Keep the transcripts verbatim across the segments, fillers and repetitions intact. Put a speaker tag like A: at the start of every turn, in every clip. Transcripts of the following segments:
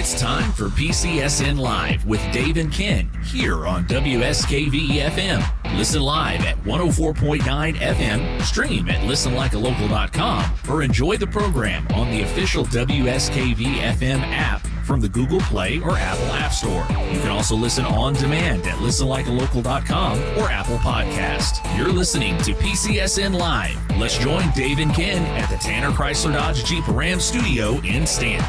A: It's time for P C S N Live with Dave and Ken here on W S K V F M. Listen live at one oh four point nine F M, stream at listen like a local dot com, or enjoy the program on the official W S K V F M app from the Google Play or Apple App Store. You can also listen on demand at listen like a local dot com or Apple Podcast. You're listening to P C S N Live. Let's join Dave and Ken at the Tanner Chrysler Dodge Jeep Ram studio in Stanton.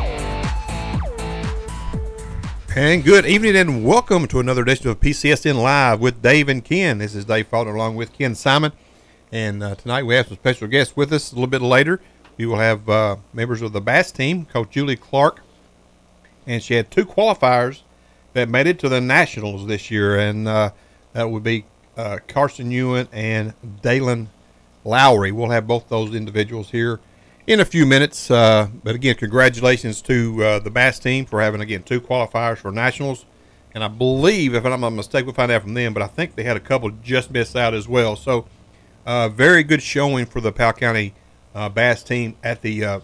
B: And good evening and welcome to another edition of P C S N Live with Dave and Ken. This is Dave Faulkner along with Ken Simon. And uh, tonight we have some special guests with us. A little bit later, we will have uh, members of the Bass team, Coach Julie Clark. And she had two qualifiers that made it to the Nationals this year. And uh, that would be uh, Carson Ewan and Dalen Lowry. We'll have both those individuals here in a few minutes. Uh, but again, congratulations to uh, the Bass team for having, again, two qualifiers for Nationals. And I believe, if I'm not mistaken, we'll find out from them, but I think they had a couple just miss out as well. So uh, very good showing for the Powell County uh, Bass team at the uh,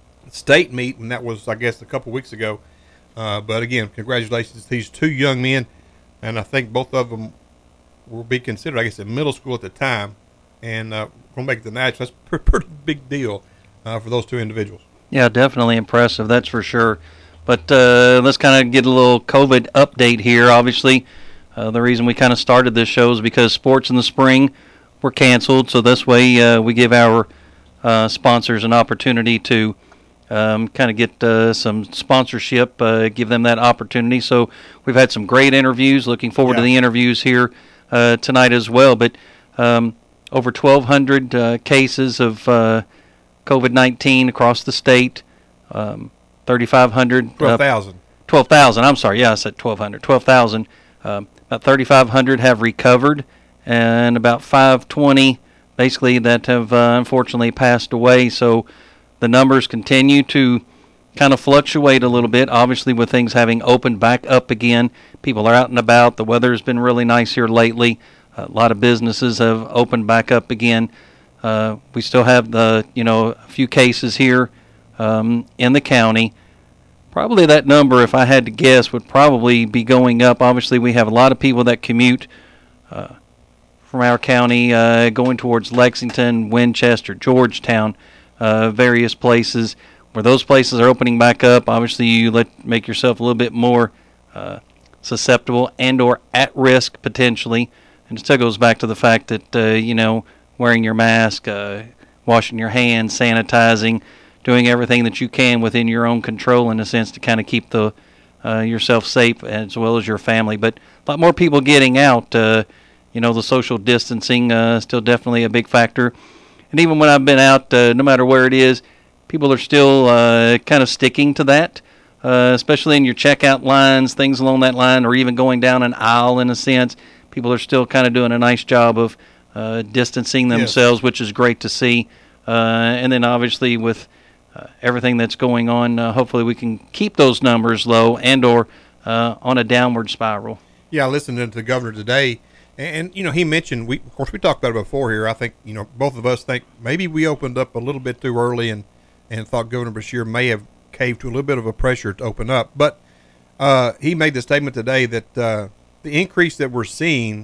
B: state meet, and that was, I guess, a couple weeks ago. Uh, but again, congratulations to these two young men, and I think both of them will be considered, I guess, in middle school at the time, and uh, going to make the Nationals. That's a pretty big deal uh, for those two individuals.
C: Yeah, definitely impressive, that's for sure. But uh, let's kind of get a little COVID update here. Obviously, uh, the reason we kind of started this show is because sports in the spring were canceled, so this way uh, we give our uh, sponsors an opportunity to Um, kind of get uh, some sponsorship, uh, give them that opportunity. So we've had some great interviews. Looking forward yeah. to the interviews here uh, tonight as well. But um, over twelve hundred uh, cases of uh, COVID nineteen across the state. Um, thirty-five hundred.
B: twelve thousand.
C: Uh, twelve thousand. I'm sorry. Yeah, I said twelve hundred. twelve thousand. Um, about thirty-five hundred have recovered, and about five twenty basically that have uh, unfortunately passed away. So the numbers continue to kind of fluctuate a little bit, obviously with things having opened back up again. People are out and about. The weather has been really nice here lately. A lot of businesses have opened back up again. Uh, we still have the, you know, a few cases here um, in the county. Probably that number, if I had to guess, would probably be going up. Obviously, we have a lot of people that commute uh, from our county uh, going towards Lexington, Winchester, Georgetown, Uh, various places. Where those places are opening back up, obviously you let make yourself a little bit more uh, susceptible and or at risk potentially. And it still goes back to the fact that uh, you know, wearing your mask, uh, washing your hands, sanitizing, doing everything that you can within your own control in a sense to kind of keep the uh, yourself safe as well as your family. But a lot more people getting out. Uh, you know, the social distancing uh, still definitely a big factor. And even when I've been out, uh, no matter where it is, people are still uh, kind of sticking to that, uh, especially in your checkout lines, things along that line, or even going down an aisle in a sense. People are still kind of doing a nice job of uh, distancing themselves, yes. which is great to see. Uh, and then obviously with uh, everything that's going on, uh, hopefully we can keep those numbers low and or uh, on a downward spiral.
B: Yeah, I listened to the governor today. And, you know, he mentioned, we of course, we talked about it before here. I think, you know, both of us think maybe we opened up a little bit too early and, and thought Governor Beshear may have caved to a little bit of a pressure to open up. But uh, he made the statement today that uh, the increase that we're seeing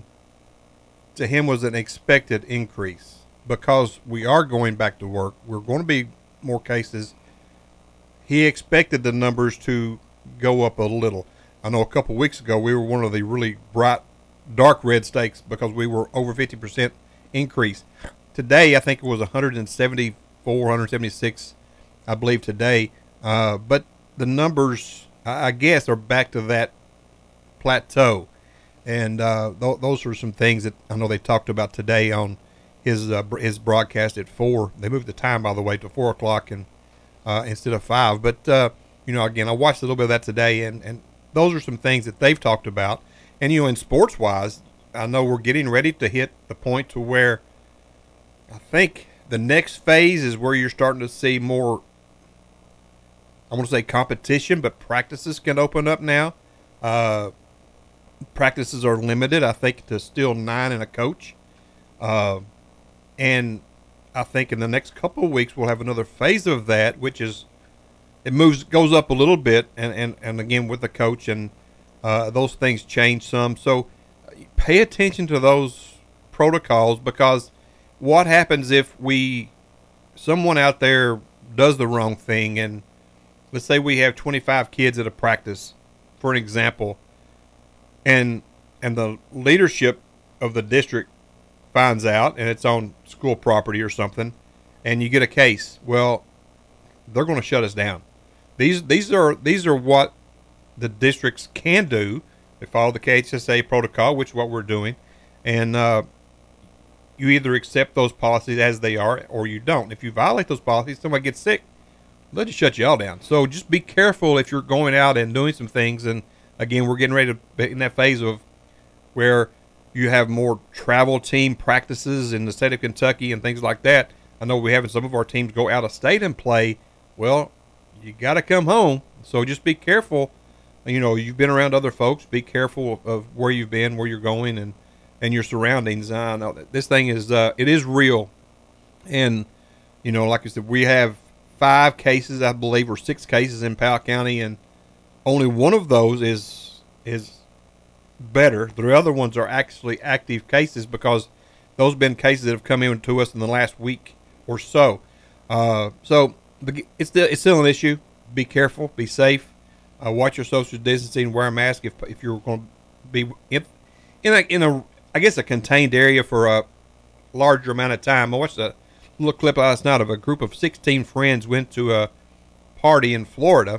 B: to him was an expected increase because we are going back to work. We're going to be more cases. He expected the numbers to go up a little. I know a couple of weeks ago we were one of the really bright dark red stakes because we were over fifty percent increase. Today, I think it was one hundred seventy-four, one hundred seventy-six, I believe today. Uh, but the numbers, I guess, are back to that plateau. And uh, th- those are some things that I know they talked about today on his uh, his broadcast at four. They moved the time, by the way, to four o'clock and uh, instead of five. But, uh, you know, again, I watched a little bit of that today, and, and those are some things that they've talked about. And, you know, in sports-wise, I know we're getting ready to hit the point to where I think the next phase is where you're starting to see more, I want to say competition, but practices can open up now. Uh, practices are limited, I think, to still nine and a coach. Uh, and I think in the next couple of weeks we'll have another phase of that, which is it moves goes up a little bit, and, and, and again with the coach, and uh, those things change some. So pay attention to those protocols, because what happens if we someone out there does the wrong thing, and let's say we have twenty-five kids at a practice, for an example, and and the leadership of the district finds out, and it's on school property or something, and you get a case. Well, they're going to shut us down. These these are these are what the districts can do. They follow the K H S A protocol, which is what we're doing, and uh, you either accept those policies as they are, or you don't. If you violate those policies, somebody gets sick, they'll just shut you all down. So just be careful if you're going out and doing some things. And again, we're getting ready to be in that phase of where you have more travel team practices in the state of Kentucky and things like that. I know we're having some of our teams go out of state and play. Well, you got to come home. So just be careful. You know, you've been around other folks. Be careful of where you've been, where you're going, and, and your surroundings. I know that this thing is, uh, it is real. And, you know, like I said, we have five cases, I believe, or six cases in Powell County, and only one of those is is better. The other ones are actually active cases, because those have been cases that have come in to us in the last week or so. Uh, so the, it's still it's still an issue. Be careful. Be safe. Uh, watch your social distancing. Wear a mask if if you're going to be in in a, in a I guess a contained area for a larger amount of time. I watched a little clip last night of a group of sixteen friends went to a party in Florida,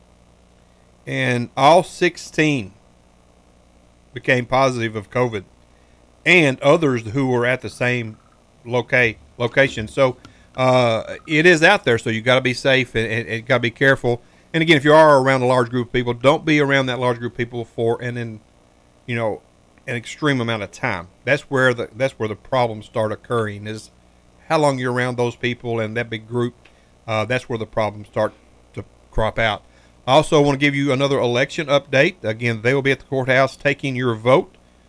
B: and all sixteen became positive of COVID, and others who were at the same loca- location. So uh, it is out there, so you got to be safe, and, and, and got to be careful. And again, if you are around a large group of people, don't be around that large group of people for and then, you know, an extreme amount of time. That's where the that's where the problems start occurring, is how long you're around those people and that big group. Uh, that's where the problems start to crop out. I also want to give you another election update. Again, they will be at the courthouse taking your vote.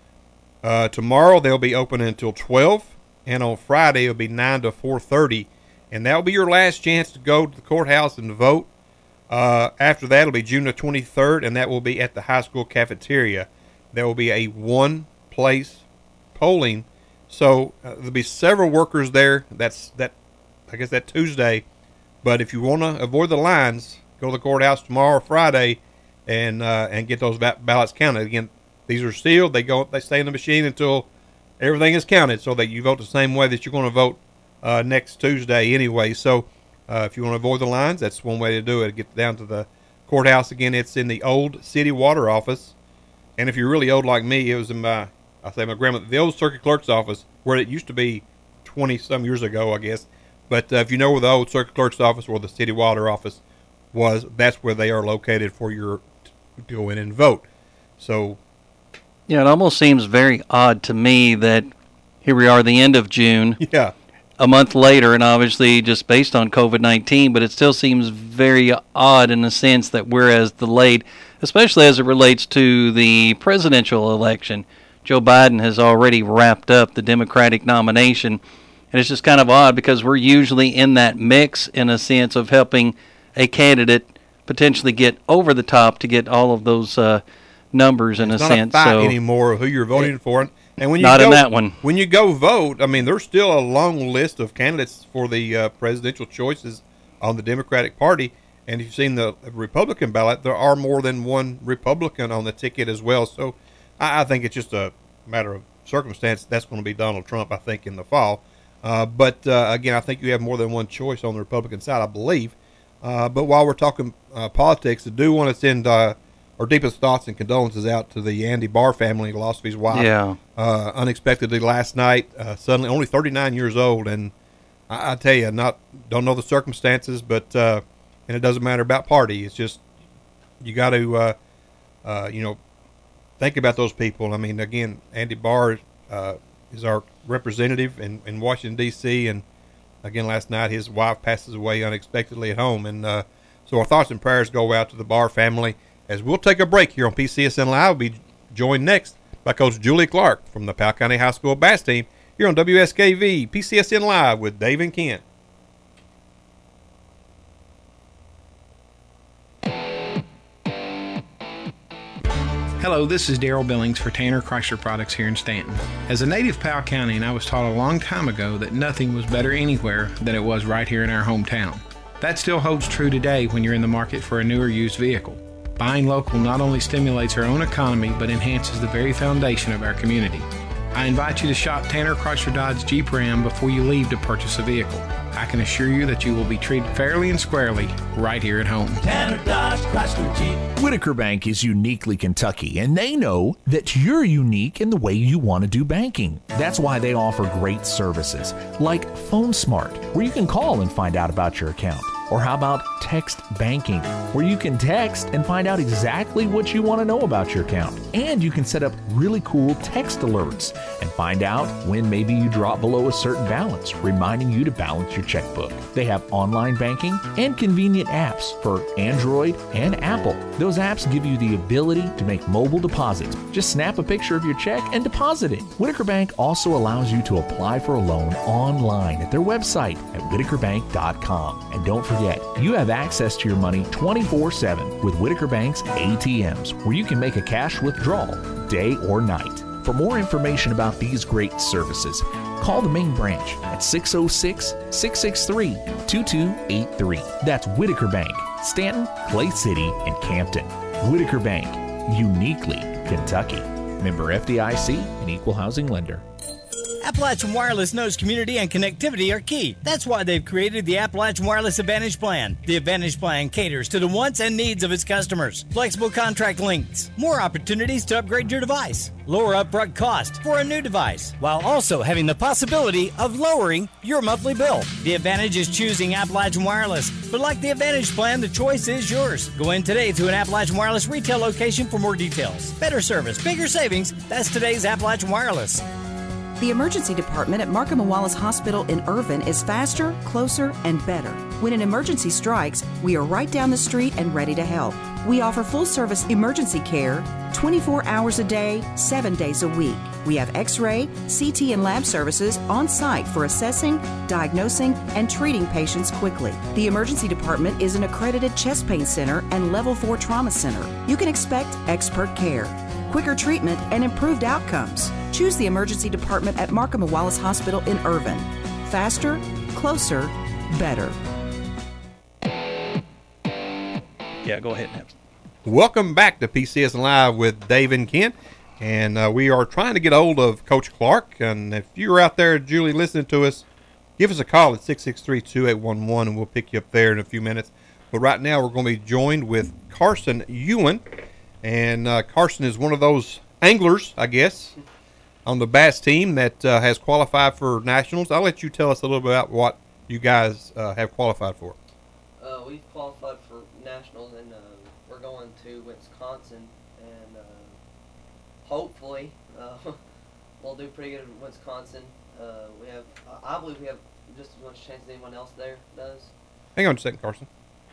B: Uh, tomorrow they'll be open until twelve, and on Friday it'll be nine to four thirty, and that will be your last chance to go to the courthouse and vote. Uh, after that, it'll be June the twenty-third, and that will be at the high school cafeteria. There will be a one-place polling, so uh, there'll be several workers there. That's that, I guess that Tuesday. But if you want to avoid the lines, go to the courthouse tomorrow or Friday, and uh, and get those ballots counted. Again, these are sealed. They go, they stay in the machine until everything is counted, so that you vote the same way that you're going to vote uh, next Tuesday anyway. So uh, if you want to avoid the lines, that's one way to do it. Get down to the courthouse. Again, it's in the old city water office. And if you're really old like me, it was in my, I say my grandmother, the old circuit clerk's office, where it used to be twenty some years ago, I guess. But uh, if you know where the old circuit clerk's office or the city water office was, that's where they are located for your to go in and vote. So,
C: yeah, it almost seems very odd to me that here we are, the end of June,
B: yeah,
C: a month later, and obviously just based on COVID nineteen, but it still seems very odd in the sense that we're as delayed, especially as it relates to the presidential election. Joe Biden has already wrapped up the Democratic nomination, and it's just kind of odd because we're usually in that mix in a sense of helping a candidate potentially get over the top to get all of those uh, numbers in
B: it's
C: a
B: not
C: sense.
B: a fight
C: so
B: anymore of who you're voting for. And when you
C: not
B: go,
C: in that one.
B: When you go vote, I mean, there's still a long list of candidates for the uh, presidential choices on the Democratic Party. And if you've seen the Republican ballot, there are more than one Republican on the ticket as well. So I, I think it's just a matter of circumstance. That's going to be Donald Trump, I think, in the fall. Uh, but, uh, again, I think you have more than one choice on the Republican side, I believe. Uh, but while we're talking uh, politics, I do want to send uh, our deepest thoughts and condolences out to the Andy Barr family, who lost his wife
C: Yeah.
B: uh, unexpectedly last night. Uh, suddenly, only thirty-nine years old, and I, I tell you, not don't know the circumstances, but uh, and it doesn't matter about party. It's just you got to uh, uh, you know think about those people. I mean, again, Andy Barr uh, is our representative in, in Washington D C, and again, last night his wife passes away unexpectedly at home, and uh, so our thoughts and prayers go out to the Barr family. As we'll take a break here on P C S N Live, we'll be joined next by Coach Julie Clark from the Powell County High School bass team here on W S K V P C S N Live with Dave and Kent.
D: Hello, this is Daryl Billings for Tanner Chrysler Products here in Stanton. As a native of Powell County, I was taught a long time ago that nothing was better anywhere than it was right here in our hometown. That still holds true today when you're in the market for a new or used vehicle. Buying local not only stimulates our own economy, but enhances the very foundation of our community. I invite you to shop Tanner Chrysler Dodge Jeep Ram before you leave to purchase a vehicle. I can assure you that you will be treated fairly and squarely right here at home.
E: Tanner Dodge Chrysler Jeep.
F: Whitaker Bank is uniquely Kentucky, and they know that you're unique in the way you want to do banking. That's why they offer great services like Phone Smart, where you can call and find out about your account. Or how about text banking, where you can text and find out exactly what you want to know about your account. And you can set up really cool text alerts and find out when maybe you drop below a certain balance, reminding you to balance your checkbook. They have online banking and convenient apps for Android and Apple. Those apps give you the ability to make mobile deposits. Just snap a picture of your check and deposit it. Whitaker Bank also allows you to apply for a loan online at their website at whitaker bank dot com. And don't forget, you have access to your money twenty-four seven with Whitaker Bank's A T Ms, where you can make a cash withdrawal day or night. For more information about these great services, call the main branch at six oh six, six six three, two two eight three. That's Whitaker Bank, Stanton, Clay City, and Campton. Whitaker Bank, uniquely Kentucky. Member F D I C, an equal housing lender.
G: Appalachian Wireless knows community and connectivity are key. That's why they've created the Appalachian Wireless Advantage Plan. The Advantage Plan caters to the wants and needs of its customers. Flexible contract lengths, more opportunities to upgrade your device, lower upfront cost for a new device, while also having the possibility of lowering your monthly bill. The advantage is choosing Appalachian Wireless. But like the Advantage Plan, the choice is yours. Go in today to an Appalachian Wireless retail location for more details. Better service, bigger savings. That's today's Appalachian Wireless.
H: The emergency department at Markham and Wallace Hospital in Irvin is faster, closer, and better. When an emergency strikes, we are right down the street and ready to help. We offer full-service emergency care twenty-four hours a day, seven days a week. We have X-ray, C T, and lab services on site for assessing, diagnosing, and treating patients quickly. The emergency department is an accredited chest pain center and level four trauma center. You can expect expert care, quicker treatment, and improved outcomes. Choose the emergency department at Markham and Wallace Hospital in Irvin. Faster, closer, better.
C: Yeah, go ahead, Nebs.
B: Welcome back to P C S Live with Dave and Kent. And uh, we are trying to get a hold of Coach Clark. And if you're out there, Julie, listening to us, give us a call at six six three, two eight one one, and we'll pick you up there in a few minutes. But right now, we're going to be joined with Carson Ewan. And uh, Carson is one of those anglers, I guess, on the bass team that uh, has qualified for nationals. I'll let you tell us a little bit about what you guys uh, have qualified for.
I: Uh, we've qualified for nationals, and uh, we're going to Wisconsin, and uh, hopefully uh, we'll do pretty good in Wisconsin. Uh, we have, I believe, we have just as much chance as anyone else there does.
B: Hang on a second, Carson.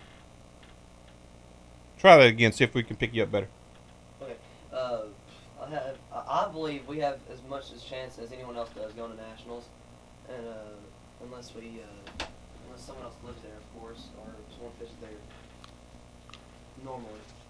B: Try that again. See if we can pick you up better.
I: Okay. Uh, I have. I believe we have as much as chance as anyone else does going to nationals, and uh, unless we, uh, unless someone else lives there, of course, or someone fishes there normally.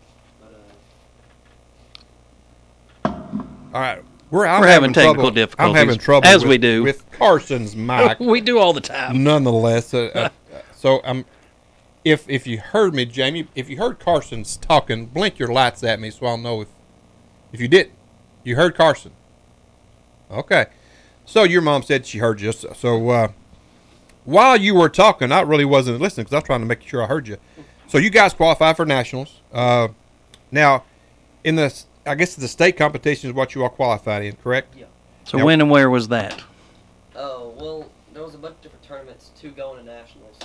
I: But uh.
B: All right, we're, I'm
C: we're having, having technical
B: trouble.
C: difficulties.
B: I'm having trouble
C: as
B: with,
C: we do
B: with Carson's mic.
C: We do all the time.
B: Nonetheless, uh, uh, so I'm. If if you heard me, Jamie, if you heard Carson's talking, blink your lights at me so I'll know if if you didn't. You heard Carson. Okay. So your mom said she heard you. So uh, while you were talking, I really wasn't listening because I was trying to make sure I heard you. So you guys qualify for nationals. Uh, now, in the I guess the state competition is what you all qualified in, correct?
I: Yeah.
C: So
B: now,
C: when and where was that?
I: Oh, well, there was a bunch of different tournaments to go into nationals.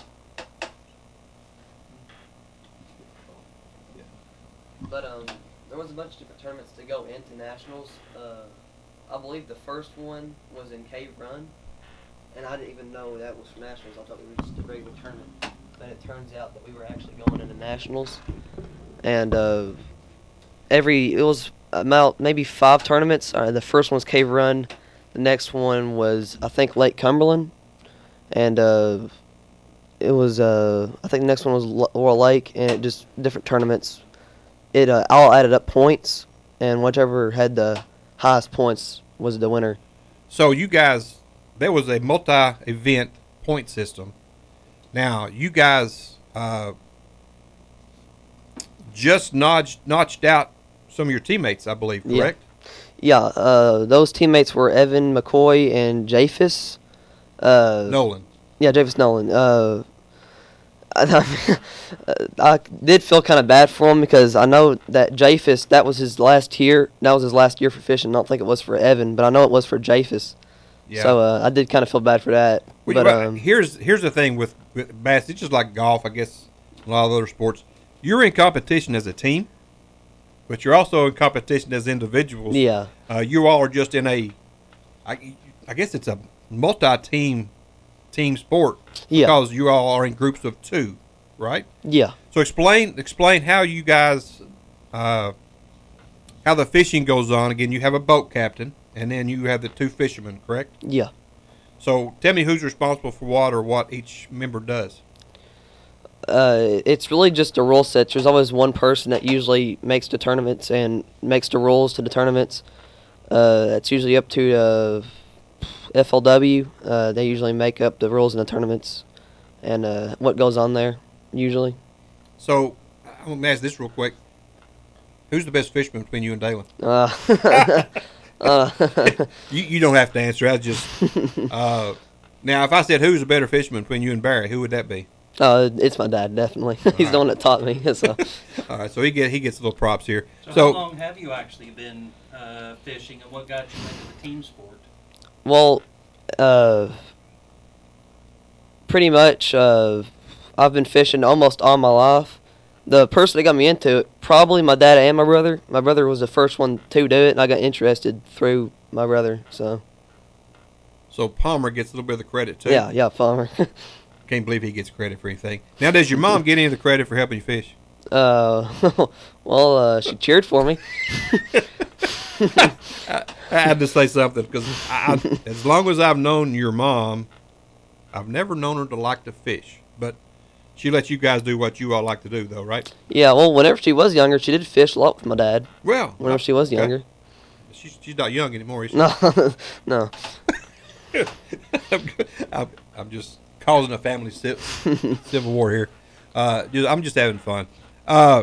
I: But um, there was a bunch of different tournaments to go into nationals. Uh, I believe the first one was in Cave Run, and I didn't even know that was for nationals. I thought we were just a regular tournament. But it turns out that we were actually going into nationals, and uh, every it was about maybe five tournaments. Uh, the first one was Cave Run. The next one was I think Lake Cumberland, and uh, it was uh, I think the next one was Laurel Lake, and it just different tournaments. It uh, all added up points, and whichever had the highest points was the winner.
B: So you guys, there was a multi-event point system. Now you guys uh, just notched notched out some of your teammates, I believe. Correct?
I: Yeah. yeah uh, those teammates were Evan McCoy and Japhus uh,
B: Nolan.
I: Yeah, Japhus Nolan. Uh, I, I did feel kind of bad for him because I know that Japhus, that was his last year. That was his last year for fishing. I don't think it was for Evan, but I know it was for Japhus. Yeah. So uh, I did kind of feel bad for that.
B: Well,
I: but
B: well,
I: um,
B: here's here's the thing with, with bass. It's just like golf, I guess. A lot of other sports, you're in competition as a team, but you're also in competition as individuals.
I: Yeah.
B: Uh, you all are just in a, I, I guess it's a multi-team team sport.
I: Yeah.
B: Because you all are in groups of two, right?
I: Yeah.
B: So explain explain how you guys, uh, how the fishing goes on. Again, you have a boat captain, and then you have the two fishermen, correct?
I: Yeah.
B: So tell me who's responsible for what or what each member does.
I: Uh, it's really just the rule sets. There's always one person that usually makes the tournaments and makes the rules to the tournaments. Uh, that's usually up to uh, F L W. Uh, they usually make up the rules in the tournaments and uh, what goes on there, usually.
B: So I'm going to ask this real quick. Who's the best fisherman between you and Dalen?
I: Uh, uh,
B: you, you don't have to answer. I just uh, now, if I said who's the better fisherman between you and Barry, who would that be?
I: Uh, it's my dad, definitely. He's
B: right.
I: the one that taught me. So.
B: All right, so he get he gets little props here.
C: So,
B: so
C: how long have you actually been uh, fishing, and what got you into the team sport?
I: Well, uh, pretty much, uh, I've been fishing almost all my life. The person that got me into it, probably my dad and my brother. My brother was the first one to do it, and I got interested through my brother. So.
B: So Palmer gets a little bit of the credit too.
I: Yeah, yeah, Palmer.
B: Can't believe he gets credit for anything. Now, does your mom get any of the credit for helping you fish?
I: Uh, well, uh, she cheered for me.
B: I, I had to say something because as long as I've known your mom, I've never known her to like to fish. But she lets you guys do what you all like to do, though, right?
I: Yeah, well, whenever she was younger, she did fish a lot with my dad.
B: Well,
I: whenever
B: okay.
I: she was younger.
B: She's, she's not young anymore, is she?
I: No, no.
B: I'm, I'm just causing a family civil war here. Uh, I'm just having fun. Uh,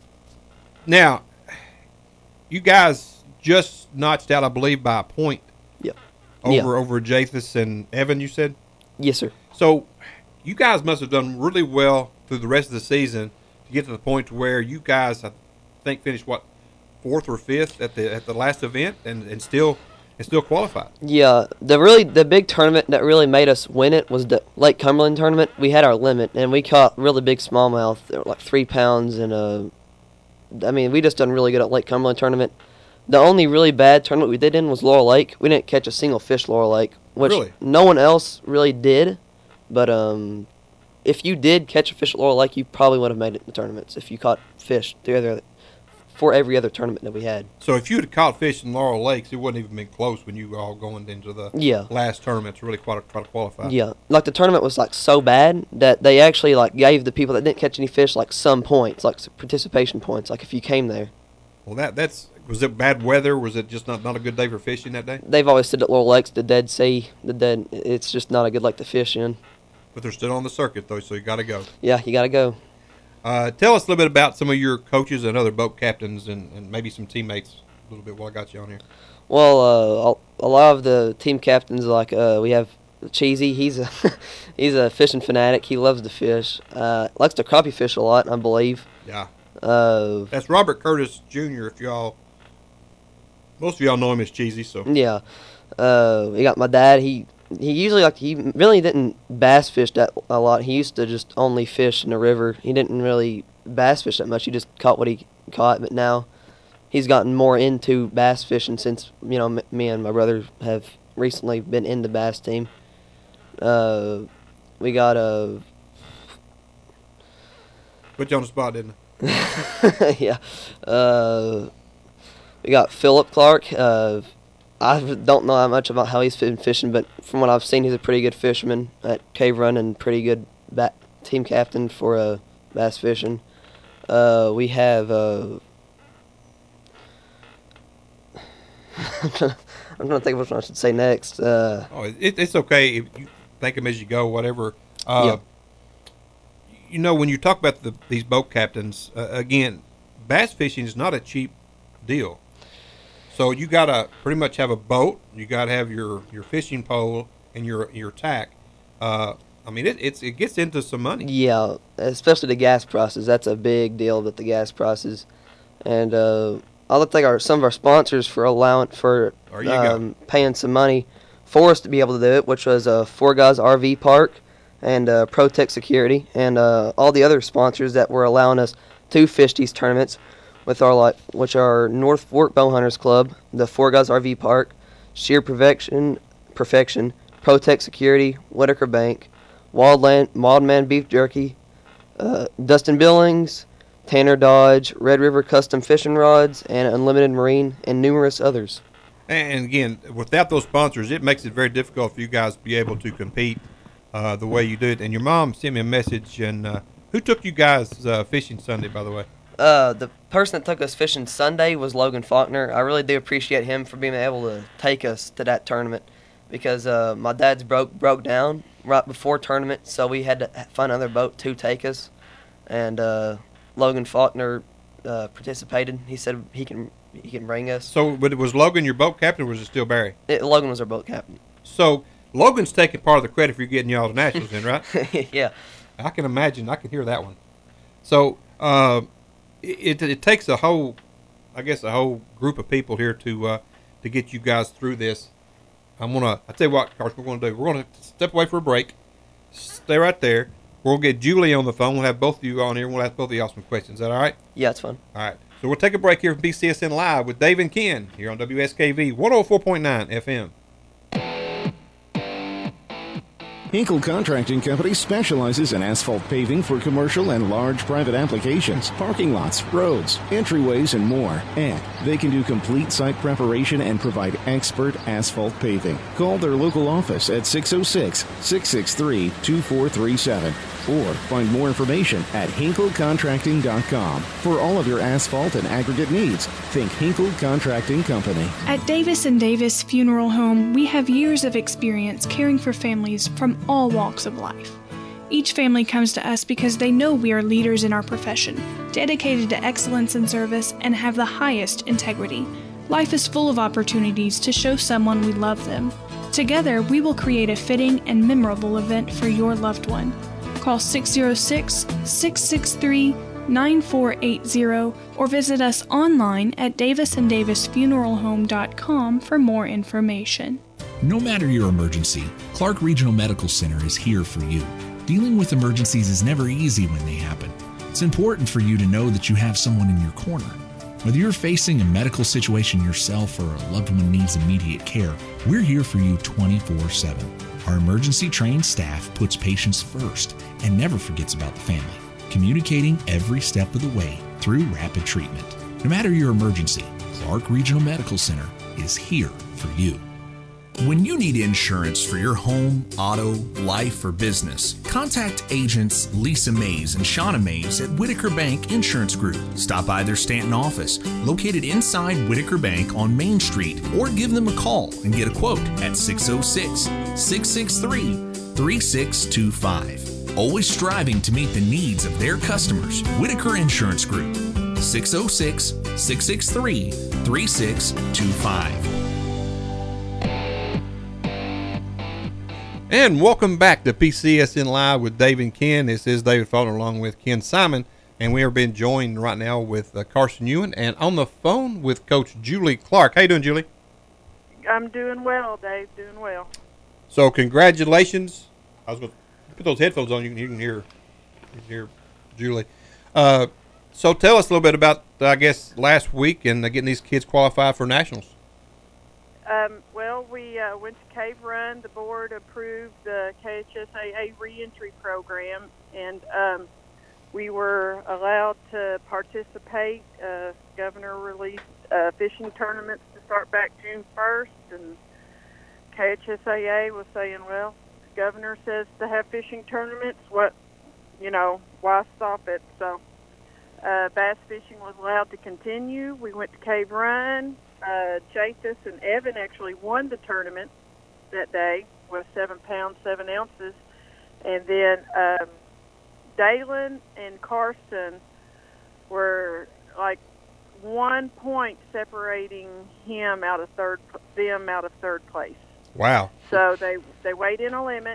B: now, you guys just notched out, I believe, by a point.
I: Yep.
B: Over
I: yeah.
B: over Japhus and Evan, you said?
I: Yes, sir.
B: So, you guys must have done really well through the rest of the season to get to the point to where you guys, I think, finished what, fourth or fifth at the at the last event, and, and still. And still qualified.
I: Yeah, the really the big tournament that really made us win it was the Lake Cumberland tournament. We had our limit, and we caught really big smallmouth. They were like three pounds, and uh, I mean, we just done really good at Lake Cumberland tournament. The only really bad tournament we did in was Laurel Lake. We didn't catch a single fish Laurel Lake, which
B: really?
I: no one else really did. But um, if you did catch a fish at Laurel Lake, you probably would have made it in the tournaments if you caught fish the other. For every other tournament that we had.
B: So if you had caught fish in Laurel Lakes, it wouldn't even been close when you were all going into the
I: yeah.
B: last tournament to really try to, try to qualify.
I: Yeah, like the tournament was like so bad that they actually like gave the people that didn't catch any fish like some points, like participation points, like if you came there.
B: Well, that that's was it bad weather? Was it just not, not a good day for fishing that day?
I: They've always said that Laurel Lake's the Dead Sea, the dead. It's just not a good lake to fish in.
B: But they're still on the circuit though, so you got to go.
I: Yeah, you got to go.
B: Uh, tell us a little bit about some of your coaches and other boat captains and, and maybe some teammates a little bit while I got you on here.
I: Well, uh, a lot of the team captains, like uh, we have Cheesy. He's a he's a fishing fanatic. He loves to fish. Uh, likes to crappie fish a lot, I believe.
B: Yeah.
I: Uh,
B: That's Robert Curtis Junior If y'all, most of y'all know him as Cheesy. So
I: yeah. Uh, we got my dad. He. He usually like he really didn't bass fish that a lot. He used to just only fish in the river. He didn't really bass fish that much. He just caught what he caught. But now he's gotten more into bass fishing since you know m- me and my brother have recently been in the bass team. Uh, we got a.
B: Put you on the spot, didn't I?
I: yeah. Uh, we got Philip Clark. Uh, I don't know that much about how he's been fishing, but from what I've seen, he's a pretty good fisherman at Cave Run and pretty good bat- team captain for uh, bass fishing. Uh, we have uh, I'm trying to think of what I should say next. Uh,
B: oh, it, it's okay if you think them as you go, whatever. Uh, yeah. You know, when you talk about the, these boat captains, uh, again, bass fishing is not a cheap deal. So you got to pretty much have a boat. You got to have your, your fishing pole and your your tack. Uh, I mean, it it's it gets into some money.
I: Yeah, especially the gas prices. That's a big deal with the gas prices. And uh, I'd like to thank our, some of our sponsors for allowing for um, paying some money for us to be able to do it, which was uh, Four Guys R V Park and uh, Protect Security, and uh, all the other sponsors that were allowing us to fish these tournaments, with our like, which are North Fork Bowhunters Club, the Four Guys R V Park, Sheer Perfection, Perfection, Protect Security, Whitaker Bank, Wildland, Wildman Beef Jerky, uh, Dustin Billings, Tanner Dodge, Red River Custom Fishing Rods, and Unlimited Marine, and numerous others.
B: And again, without those sponsors, it makes it very difficult for you guys to be able to compete uh, the way you do it. And your mom sent me a message. And uh, who took you guys uh, fishing Sunday, by the way?
I: Uh, the person that took us fishing Sunday was Logan Faulkner. I really do appreciate him for being able to take us to that tournament, because uh, my dad's broke broke down right before tournament, so we had to find another boat to take us. And uh, Logan Faulkner uh, participated. He said he can he can bring us.
B: So, but was Logan your boat captain, or was it still Barry?
I: It, Logan was our boat captain.
B: So Logan's taking part of the credit for you getting y'all to nationals, then, right?
I: Yeah.
B: I can imagine. I can hear that one. So uh, it, it it takes a whole, I guess, a whole group of people here to uh, to get you guys through this. I'm gonna. I tell you what, of course, we're gonna do. We're gonna step away for a break. Stay right there. We'll get Julie on the phone. We'll have both of you on here. We'll ask both of y'all some questions. Is that all right?
I: Yeah, it's fun.
B: All right. So we'll take a break here from B C S N Live with Dave and Ken here on W S K V one oh four point nine F M.
J: Hinkle Contracting Company specializes in asphalt paving for commercial and large private applications, parking lots, roads, entryways, and more. And they can do complete site preparation and provide expert asphalt paving. Call their local office at six oh six, six six three, two four three seven or find more information at hinkle contracting dot com. For all of your asphalt and aggregate needs, think Hinkle Contracting Company.
K: At Davis and Davis Funeral Home, we have years of experience caring for families from all walks of life. Each family comes to us because they know we are leaders in our profession, dedicated to excellence in service, and have the highest integrity. Life is full of opportunities to show someone we love them. Together, we will create a fitting and memorable event for your loved one. Call six oh six, six six three, nine four eight zero or visit us online at davis and davis funeral home dot com for more information.
A: No matter your emergency, Clark Regional Medical Center is here for you. Dealing with emergencies is never easy when they happen. It's important for you to know that you have someone in your corner. Whether you're facing a medical situation yourself or a loved one needs immediate care, we're here for you twenty-four seven. Our emergency-trained staff puts patients first and never forgets about the family, communicating every step of the way through rapid treatment. No matter your emergency, Clark Regional Medical Center is here for you.
F: When you need insurance for your home, auto, life, or business, contact agents Lisa Mays and Shauna Mays at Whitaker Bank Insurance Group. Stop by their Stanton office, located inside Whitaker Bank on Main Street, or give them a call and get a quote at six oh six, six six three, three six two five. Always striving to meet the needs of their customers, Whitaker Insurance Group, six oh six, six six three, three six two five.
B: And welcome back to P C S N Live with Dave and Ken. This is David Faulkner along with Ken Simon, and we are being joined right now with uh, Carson Ewan and on the phone with Coach Julie Clark. How you doing, Julie?
L: I'm doing well, Dave. Doing well.
B: So congratulations. I was going to put those headphones on. You can, you can hear, you can hear Julie. Uh, so tell us a little bit about, uh, I guess, last week and uh, getting these kids qualified for nationals.
L: Um, well, we uh, went to Cave Run. The board approved the K H S A A reentry program, and um, we were allowed to participate. Uh, Governor released uh, fishing tournaments to start back June first, and K H S A A was saying, well, the governor says to have fishing tournaments, what, you know, why stop it? So uh, bass fishing was allowed to continue. We went to Cave Run. uh, Jathus and Evan actually won the tournament that day with seven pounds, seven ounces. And then um, Dalen and Carson were like one point separating him out of third, them out of third place.
B: Wow.
L: So they they weighed in a limit,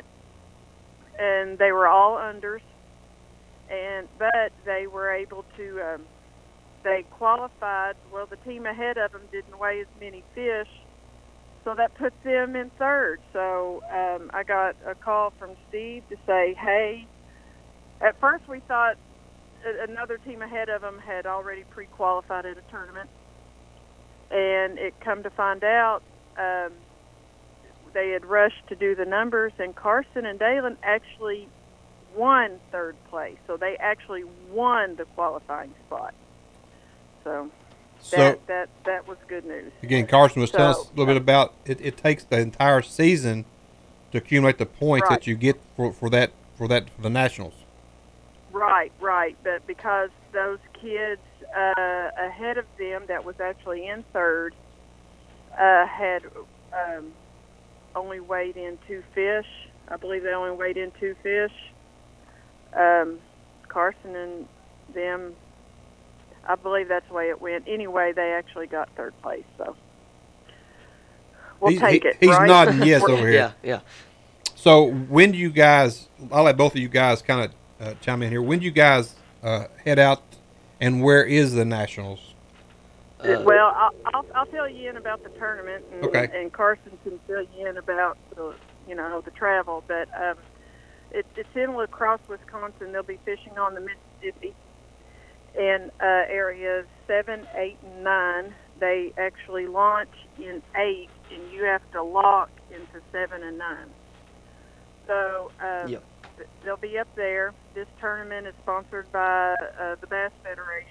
L: and they were all unders, and but they were able to. Um, they qualified. Well, the team ahead of them didn't weigh as many fish, so that puts them in third. So um, I got a call from Steve to say, "Hey." At first, we thought another team ahead of them had already pre-qualified at a tournament, and it come to find out. Um, They had rushed to do the numbers, and Carson and Dalen actually won third place. So they actually won the qualifying spot. So,
B: So
L: that that, that was good news.
B: Again, Carson was
L: so,
B: telling us a little bit about it. It takes the entire season to accumulate the points
L: Right.
B: that you get for, for that for that for the nationals.
L: Right, right. But because those kids uh, ahead of them that was actually in third uh, had um, only weighed in two fish. I believe they only weighed in two fish. Um, Carson and them, I believe that's the way it went. Anyway, they actually got third place, so we'll
B: He's-
L: take
B: he-
L: it,
B: He's
L: right?
B: nodding yes over here.
I: Yeah, yeah.
B: So when do you guys? I'll let both of you guys kind of uh, chime in here. When do you guys uh, head out, and where is the nationals?
I: Uh,
L: well, I'll, I'll, I'll fill you in about the tournament, and,
B: Okay.
L: and Carson can fill you in about the, you know, the travel. But um, it, it's in La Crosse, Wisconsin. They'll be fishing on the Mississippi in uh, areas seven, eight, and nine. They actually launch in eight, and you have to lock into seven and nine. So um,
I: Yep.
L: th- they'll be up there. This tournament is sponsored by uh, the Bass Federation.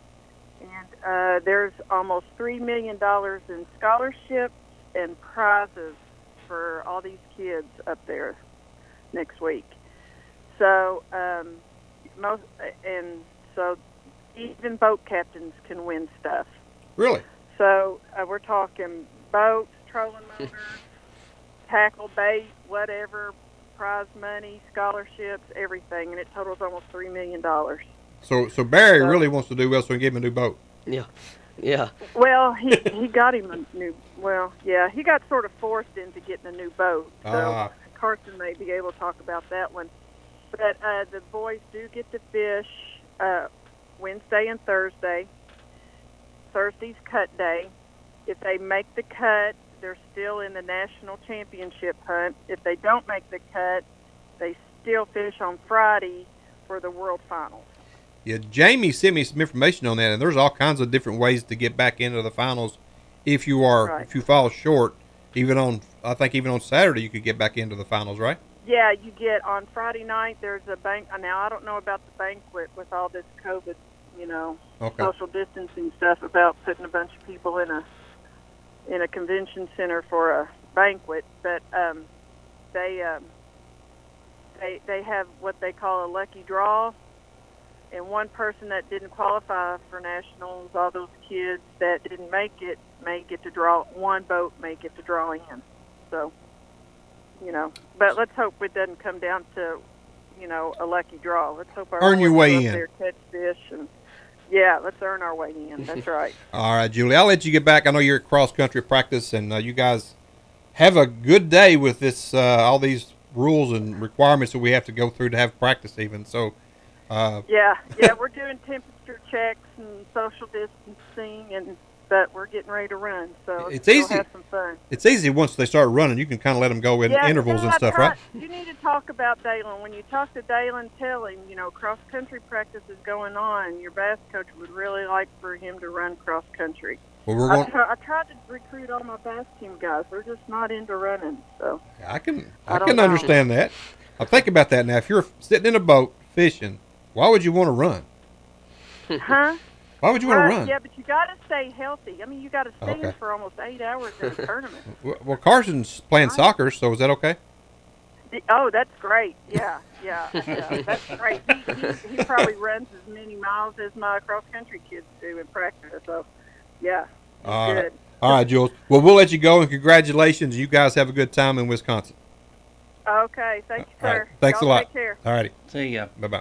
L: And uh, there's almost three million dollars in scholarships and prizes for all these kids up there next week. So um, most and so even boat captains can win stuff.
B: Really?
L: So uh, we're talking boats, trolling motors, tackle, bait, whatever, prize money, scholarships, everything, and it totals almost three million dollars.
B: So so Barry
L: So-
B: really wants to do well, so we can give him a new boat.
I: Yeah, yeah.
L: Well, he he got him a new. Well, yeah, he got sort of forced into getting a new boat. So
B: Ah.
L: Carson may be able to talk about that one. But uh, the boys do get to fish uh, Wednesday and Thursday. Thursday's cut day. If they make the cut, they're still in the national championship hunt. If they don't make the cut, they still fish on Friday for the world finals.
B: Yeah, Jamie sent me some information on that, and there's all kinds of different ways to get back into the finals if you are
L: Right.
B: if you fall short. Even on, I think even on Saturday you could get back into the finals, right?
L: Yeah, you get on Friday night. There's a bank. Now I don't know about the banquet with all this COVID, you know,
B: Okay.
L: social distancing stuff about putting a bunch of people in a in a convention center for a banquet. But um, they um, they they have what they call a lucky draw, and one person that didn't qualify for nationals, all those kids that didn't make it, may get to draw. One boat may get to draw in. So. You know, but let's hope it doesn't come down to, you know, a lucky draw. Let's hope our
B: Earn your
L: boys
B: way
L: go up
B: in.
L: there, catch fish, and yeah, let's earn our way in. That's right.
B: All right, Julie, I'll let you get back. I know you're at cross country practice, and uh, you guys have a good day with this, uh, all these rules and requirements that we have to go through to have practice even. So, uh,
L: Yeah, yeah, we're doing temperature checks and social distancing, and but we're getting ready to run. So
B: It's
L: we'll
B: easy.
L: have some fun.
B: it's easy once they start running. You can kind of let them go in
L: Yeah,
B: intervals
L: yeah,
B: and stuff,
L: I-
B: right?
L: You need to talk about Dalen. When you talk to Dalen, tell him, you know, cross country practice is going on. Your bass coach would really like for him to run cross country.
B: Well, we're
L: I,
B: going.
L: try, I tried to recruit all my bass team guys. They're just not into running. So
B: I can
L: I
B: I,
L: don't
B: can
L: know.
B: understand that. I think about that now. If you're sitting in a boat fishing, why would you want to run?
L: Huh?
B: Why would you want to
L: Right,
B: run?
L: Yeah, but you got to stay healthy. I mean, you got to stay
B: Okay.
L: in for almost eight hours in a tournament.
B: Well, well, Carson's playing soccer, so is that okay?
L: The- Oh, that's great. Yeah, yeah, yeah. That's great. He, he, he probably runs as many miles as my cross country kids do in practice. So, yeah, he's
B: All right.
L: good.
B: All right, Jules. Well, we'll let you go, and congratulations. You guys have a good time in Wisconsin.
L: Okay, thank you, sir.
B: All right. Thanks
L: Y'all
B: a lot.
L: Take care.
B: All righty.
C: See ya.
B: Bye-bye.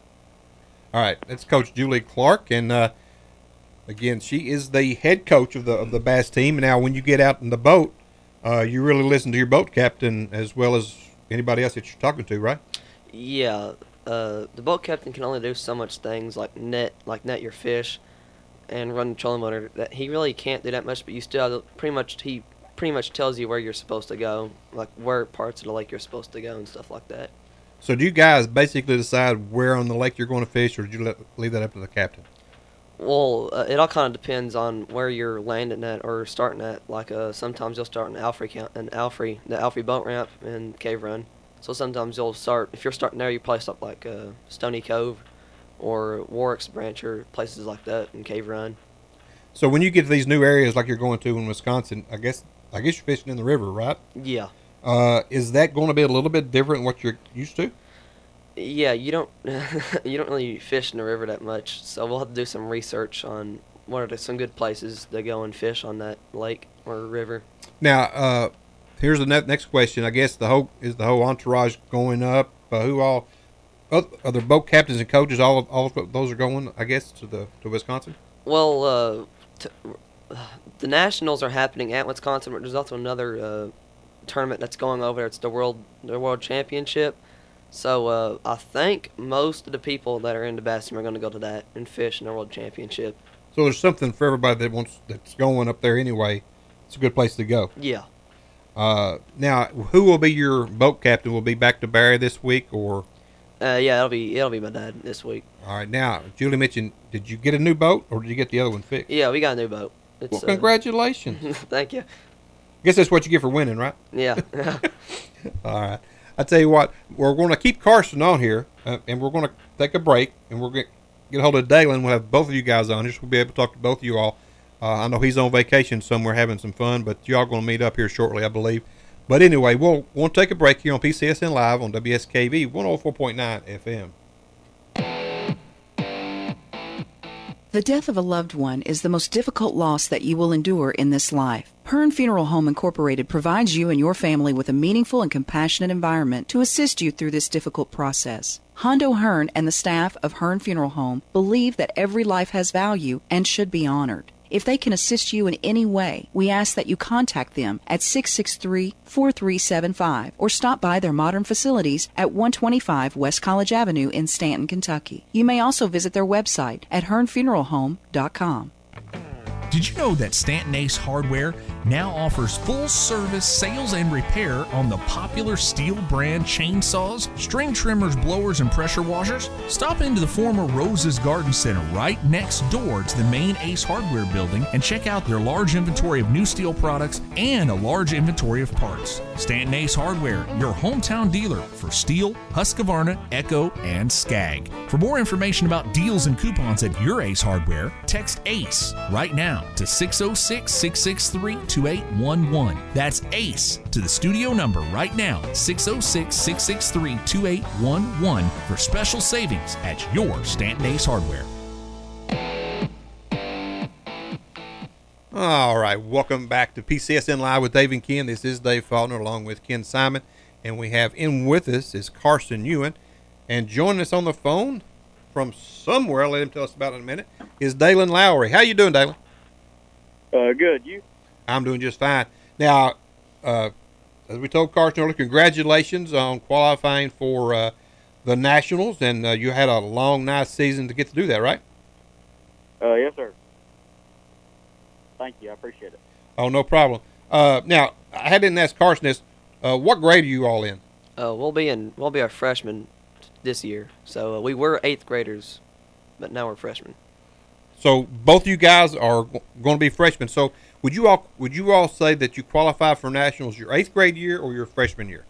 B: All right, that's Coach Julie Clark, and uh, again, she is the head coach of the of the bass team. Now, when you get out in the boat, uh, you really listen to your boat captain as well as anybody else that you're talking to, right?
I: Yeah, uh, the boat captain can only do so much things like net, like net your fish, and run the trolling motor. That he really can't do that much, but you still pretty much he pretty much tells you where you're supposed to go, like where parts of the lake you're supposed to go and stuff like that.
B: So, do you guys basically decide where on the lake you're going to fish, or did you let, leave that up to the captain?
I: Well, uh, it all kind of depends on where you're landing at or starting at. Like uh, sometimes you'll start in Alfrey, count, in Alfrey, the Alfrey boat ramp and Cave Run. So sometimes you'll start, if you're starting there, you probably start like uh, Stony Cove or Warwick's Branch or places like that in Cave Run.
B: So when you get to these new areas like you're going to in Wisconsin, I guess I guess you're fishing in the river, right?
I: Yeah.
B: Uh, is that going to be a little bit different than what you're used to?
I: Yeah, you don't you don't really fish in the river that much, so we'll have to do some research on what are the, some good places to go and fish on that lake or river.
B: Now, uh, here's the ne- next question. I guess the whole is the whole entourage going up. Uh, who all other boat captains and coaches? All of, all of those are going, I guess, to the to Wisconsin.
I: Well, uh, t- the nationals are happening at Wisconsin, but there's also another uh, tournament that's going over there. It's the world the world championship. So uh, I think most of the people that are into bassing are going to go to that and fish in the world championship.
B: So there's something for everybody that wants that's going up there anyway. It's a good place to go.
I: Yeah.
B: Uh, now, who will be your boat captain? Will be back to Barry this week, or?
I: Uh, yeah, it'll be it'll be my dad this week.
B: All right. Now, Julie mentioned, did you get a new boat, or did you get the other one fixed?
I: Yeah, we got a new boat. It's,
B: well, congratulations.
I: Uh, thank you.
B: Guess that's what you get for winning, right?
I: Yeah.
B: All right. I tell you what, we're going to keep Carson on here, uh, and we're going to take a break, and we're going to get a hold of Dalen. We'll have both of you guys on here, so we'll be able to talk to both of you all. Uh, I know he's on vacation somewhere having some fun, but y'all going to meet up here shortly, I believe. But anyway, we'll, we'll take a break here on P C S N Live on W S K V one oh four point nine F M.
H: The death of a loved one is the most difficult loss that you will endure in this life. Hearn Funeral Home Incorporated provides you and your family with a meaningful and compassionate environment to assist you through this difficult process. Hondo Hearn and the staff of Hearn Funeral Home believe that every life has value and should be honored. If they can assist you in any way, we ask that you contact them at six six three, four three seven five or stop by their modern facilities at one twenty-five West College Avenue in Stanton, Kentucky. You may also visit their website at hearn funeral home dot com.
F: Did you know that Stanton Ace Hardware now offers full-service sales and repair on the popular Steel brand chainsaws, string trimmers, blowers, and pressure washers? Stop into the former Rose's Garden Center right next door to the main Ace Hardware building and check out their large inventory of new Steel products and a large inventory of parts. Stanton Ace Hardware, your hometown dealer for Steel, Husqvarna, Echo, and Skag. For more information about deals and coupons at your Ace Hardware, text ACE right now to six oh six, six six three, two eight one one. That's ACE to the studio number right now, six oh six, six six three, two eight one one for special savings at your Stanton Ace Hardware.
B: All right, welcome back to P C S N Live with Dave and Ken. This is Dave Faulkner along with Ken Simon, and we have in with us is Carson Ewan, and joining us on the phone from somewhere, I'll let him tell us about it in a minute, is Dalen Lowry. How you doing, Dalen?
M: Uh, good. You?
B: I'm doing just fine. Now, uh, as we told Carson earlier, congratulations on qualifying for uh, the Nationals, and uh, you had a long, nice season to get to do that, right?
M: Uh, yes, sir. Thank you. I appreciate it.
B: Oh, no problem. Uh, now, I hadn't asked Carson this. Uh, what grade are you all in?
I: Uh, we'll be in. We'll be our freshmen this year. So uh, we were eighth graders, but now we're freshmen.
B: So both of you guys are g- going to be freshmen. So would you all would you all say that you qualify for nationals your eighth grade year or your freshman year?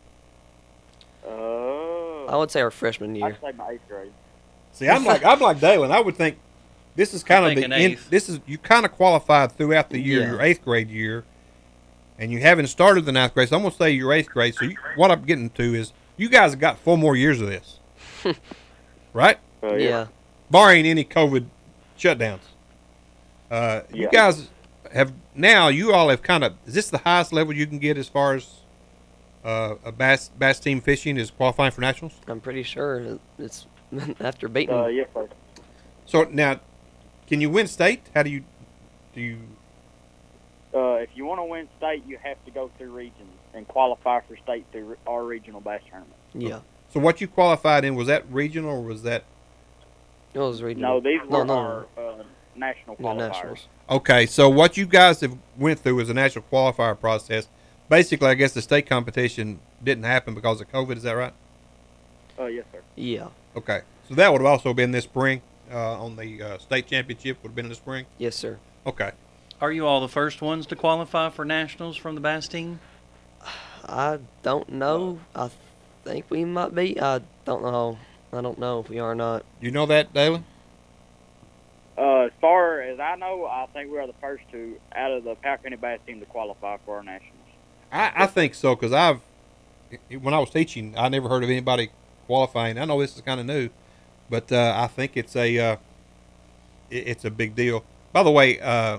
M: Uh,
I: I would say our freshman year.
M: I'd say my eighth grade.
B: See, I'm like I'm like Dalen. I would think this is kind
C: I'm
B: of the
C: thinking
B: in,
C: eighth.
B: this is you kind of qualified throughout the year,
I: Yeah.
B: your eighth grade year, and you haven't started the ninth grade. So I'm going to say your eighth grade. So you, what I'm getting to is you guys have got four more years of this, right?
M: Uh, yeah.
I: Yeah.
B: Barring any COVID shutdowns. Uh, You
M: Yeah.
B: guys, have now you all have kind of, is this the highest level you can get as far as uh, a bass bass team fishing is qualifying for nationals?
I: I'm pretty sure it's after beating.
M: Uh, yes, sir.
B: So now, can you win state? How do you do you?
M: Uh, if you want to win state, you have to go through regions and qualify for state through our regional bass tournament.
I: Yeah.
B: So what you qualified in, was that regional or was that?
I: It was regional.
M: No, these were
I: no, no,
M: our uh, national
I: no,
M: qualifiers.
I: nationals.
B: Okay, so what you guys have went through is a national qualifier process. Basically, I guess the state competition didn't happen because of COVID. Is that right?
M: Uh, yes, sir.
I: Yeah.
B: Okay, so that would have also been this spring uh, on the uh, state championship. Would have been in the spring.
I: Yes, sir.
B: Okay.
C: Are you all the first ones to qualify for nationals from the bass team?
I: I don't know. I think we might be. I don't know. I don't know if we are or not.
B: You know that, Dalen?
M: Uh, as far as I know, I think we are the first two out of the Powell County Bass team to qualify for our nationals.
B: I, I think so, because I've, when I was teaching, I never heard of anybody qualifying. I know this is kind of new, but uh, I think it's a uh, it, it's a big deal. By the way, uh,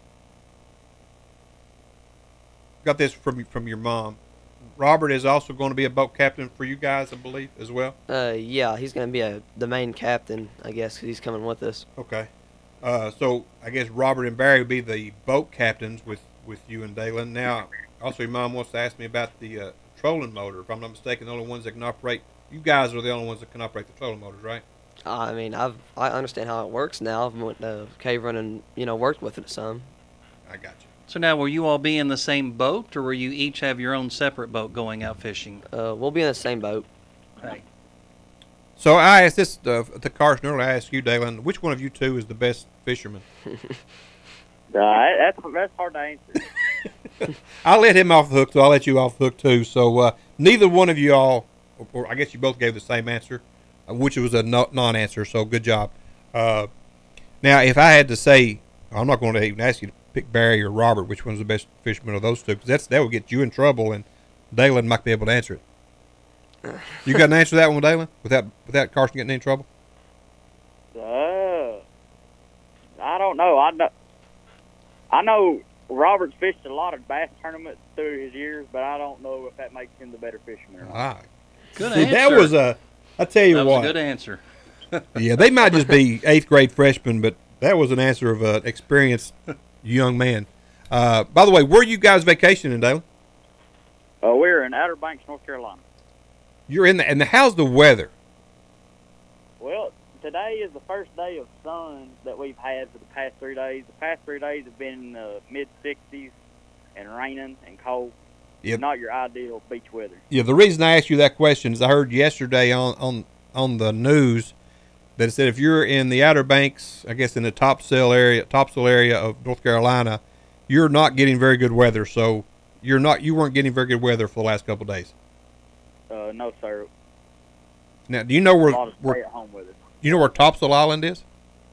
B: got this from from your mom. Robert is also going to be a boat captain for you guys, I believe, as well.
I: Uh, yeah, he's going to be a the main captain, I guess, 'cause he's coming with us.
B: Okay. Uh, so I guess Robert and Barry would be the boat captains with, with you and Dalen. Now, also your mom wants to ask me about the uh, trolling motor. If I'm not mistaken, the only ones that can operate, you guys are the only ones that can operate the trolling motors, right?
I: Uh, I mean, I've I understand how it works now. I've went to cave run and you know worked with it some.
B: I got you.
C: So now, will you all be in the same boat, or will you each have your own separate boat going out fishing?
I: Uh, we'll be in the same boat.
C: Okay.
B: So I asked this uh, to Carson earlier. I asked you, Dalen, which one of you two is the best fisherman?
M: Uh, that's that's hard to answer.
B: I'll let him off the hook, so I'll let you off the hook too. So uh, neither one of you all, or I guess you both gave the same answer, uh, which was a no, non-answer. So good job. Uh, now, if I had to say, I'm not going to even ask you to pick Barry or Robert, which one's the best fisherman of those two, because that's that would get you in trouble, and Dalen might be able to answer it. You got an answer to that one, Dalen, without without Carson getting in trouble?
M: Uh, I don't know. I know. I know Robert's fished a lot of bass tournaments through his years, but I don't know if that makes him the better fisherman or not.
B: Ah,
C: good
B: see,
C: answer.
B: That was a. I tell you
C: that
B: what.
C: was a good answer.
B: Yeah, they might just be eighth grade freshmen, but that was an answer of an experienced young man. Uh, by the way, where are you guys vacationing, Dalen?
M: Uh, we're in Outer Banks, North Carolina.
B: You're in the, and the, how's the weather?
M: Well, today is the first day of sun that we've had for the past three days. The past three days have been in the mid sixties and raining and cold.
B: Yep.
M: Not your ideal beach weather.
B: Yeah, the reason I asked you that question is I heard yesterday on, on, on the news that it said if you're in the Outer Banks, I guess in the Topsail area, Topsail area of North Carolina, you're not getting very good weather. So you're not, you weren't getting very good weather for the last couple of days.
M: Uh, no, sir.
B: Now, do you know where,
M: A lot of
B: where
M: stay at home with it.
B: you know where Topsail Island is?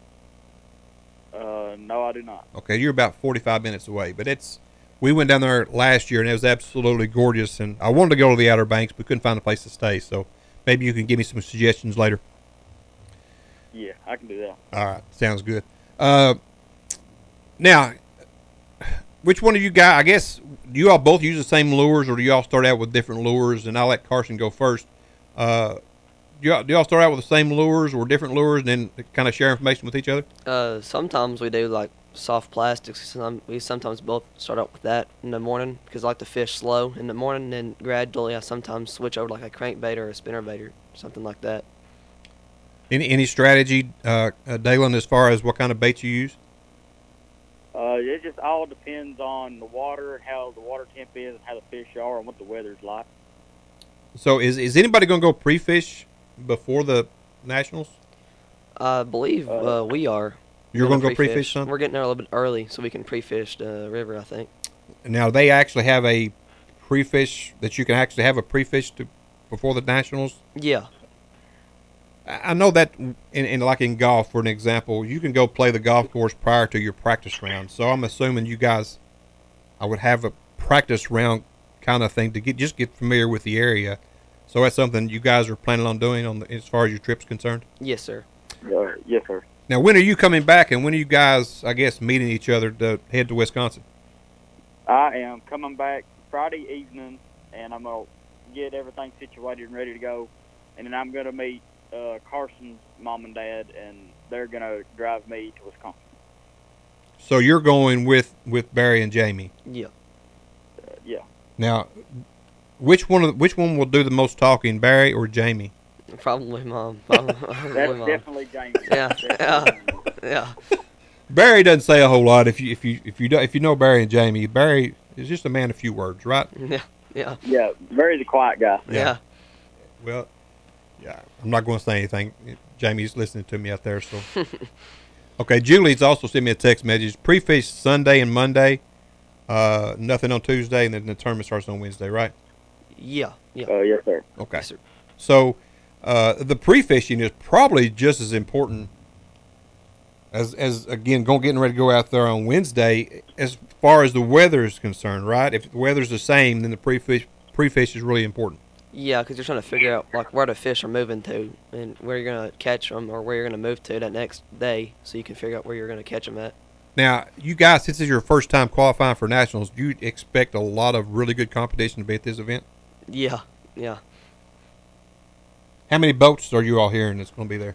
M: Uh, no, I do not.
B: Okay, you're about forty-five minutes away, but it's, we went down there last year and it was absolutely gorgeous. And I wanted to go to the Outer Banks, but couldn't find a place to stay. So maybe you can give me some suggestions later.
M: Yeah, I can do that.
B: All right, sounds good. Uh, now, which one of you guys, I guess, do you all both use the same lures, or do you all start out with different lures? And I'll let Carson go first. Uh, do y'all, do y'all start out with the same lures or different lures and then kind of share information with each other?
I: Uh, sometimes we do like soft plastics. Some, we sometimes both start out with that in the morning because I like to fish slow in the morning, and then gradually I sometimes switch over to like a crankbait or a spinnerbait or something like that.
B: Any any strategy, uh, uh, Dalen, as far as what kind of baits you use?
M: Uh, it just all depends on the water, how the water temp is, and how the fish are, and what the weather's like.
B: So is is anybody going to go pre-fish before the Nationals?
I: I believe uh, we are.
B: You're going to go
I: pre-fish.
B: pre-fish, son?
I: We're getting there a little bit early so we can pre-fish the river, I think.
B: Now, they actually have a pre-fish that you can actually have a pre-fish to before the Nationals?
I: Yeah.
B: I know that in, in like in golf, for an example, you can go play the golf course prior to your practice round. So I'm assuming you guys, I would have a practice round kind of thing to get just get familiar with the area. So that's something you guys are planning on doing on the, as far as your trip's concerned?
I: Yes, sir.
M: Uh, yes, sir.
B: Now, when are you coming back, and when are you guys, I guess, meeting each other to head to Wisconsin?
M: I am coming back Friday evening, and I'm going to get everything situated and ready to go. And then I'm going to meet uh, Carson's mom and dad, and they're going to drive me to Wisconsin.
B: So you're going with, with Barry and Jamie?
I: Yeah.
M: Uh, yeah.
B: Now, which one of the, which one will do the most talking, Barry or Jamie?
I: Probably mom. Probably, probably
M: That's
I: mom.
M: definitely Jamie.
I: Yeah, yeah, yeah.
B: Barry doesn't say a whole lot. If you if you if you do, if you know Barry and Jamie, Barry is just a man of few words, right?
I: Yeah, yeah.
M: Yeah, Barry's a quiet guy.
I: Yeah. yeah.
B: Well, yeah, I'm not going to say anything. Jamie's listening to me out there, so. Okay, Julie's also sent me a text message. Pre-fish Sunday and Monday, uh, nothing on Tuesday, and then the tournament starts on Wednesday, right?
I: Yeah, yeah.
M: Oh, uh, yes, sir.
B: Okay.
I: Yes, sir.
B: So uh, the pre-fishing is probably just as important as, as again, going getting ready to go out there on Wednesday as far as the weather is concerned, right? If the weather's the same, then the pre-fish, pre-fish is really important.
I: Yeah, because you're trying to figure out like where the fish are moving to and where you're going to catch them or where you're going to move to that next day so you can figure out where you're going to catch them at.
B: Now, you guys, since it's your first time qualifying for Nationals, do you expect a lot of really good competition to be at this event?
I: Yeah, yeah.
B: How many boats are you all hearing that's going to be there?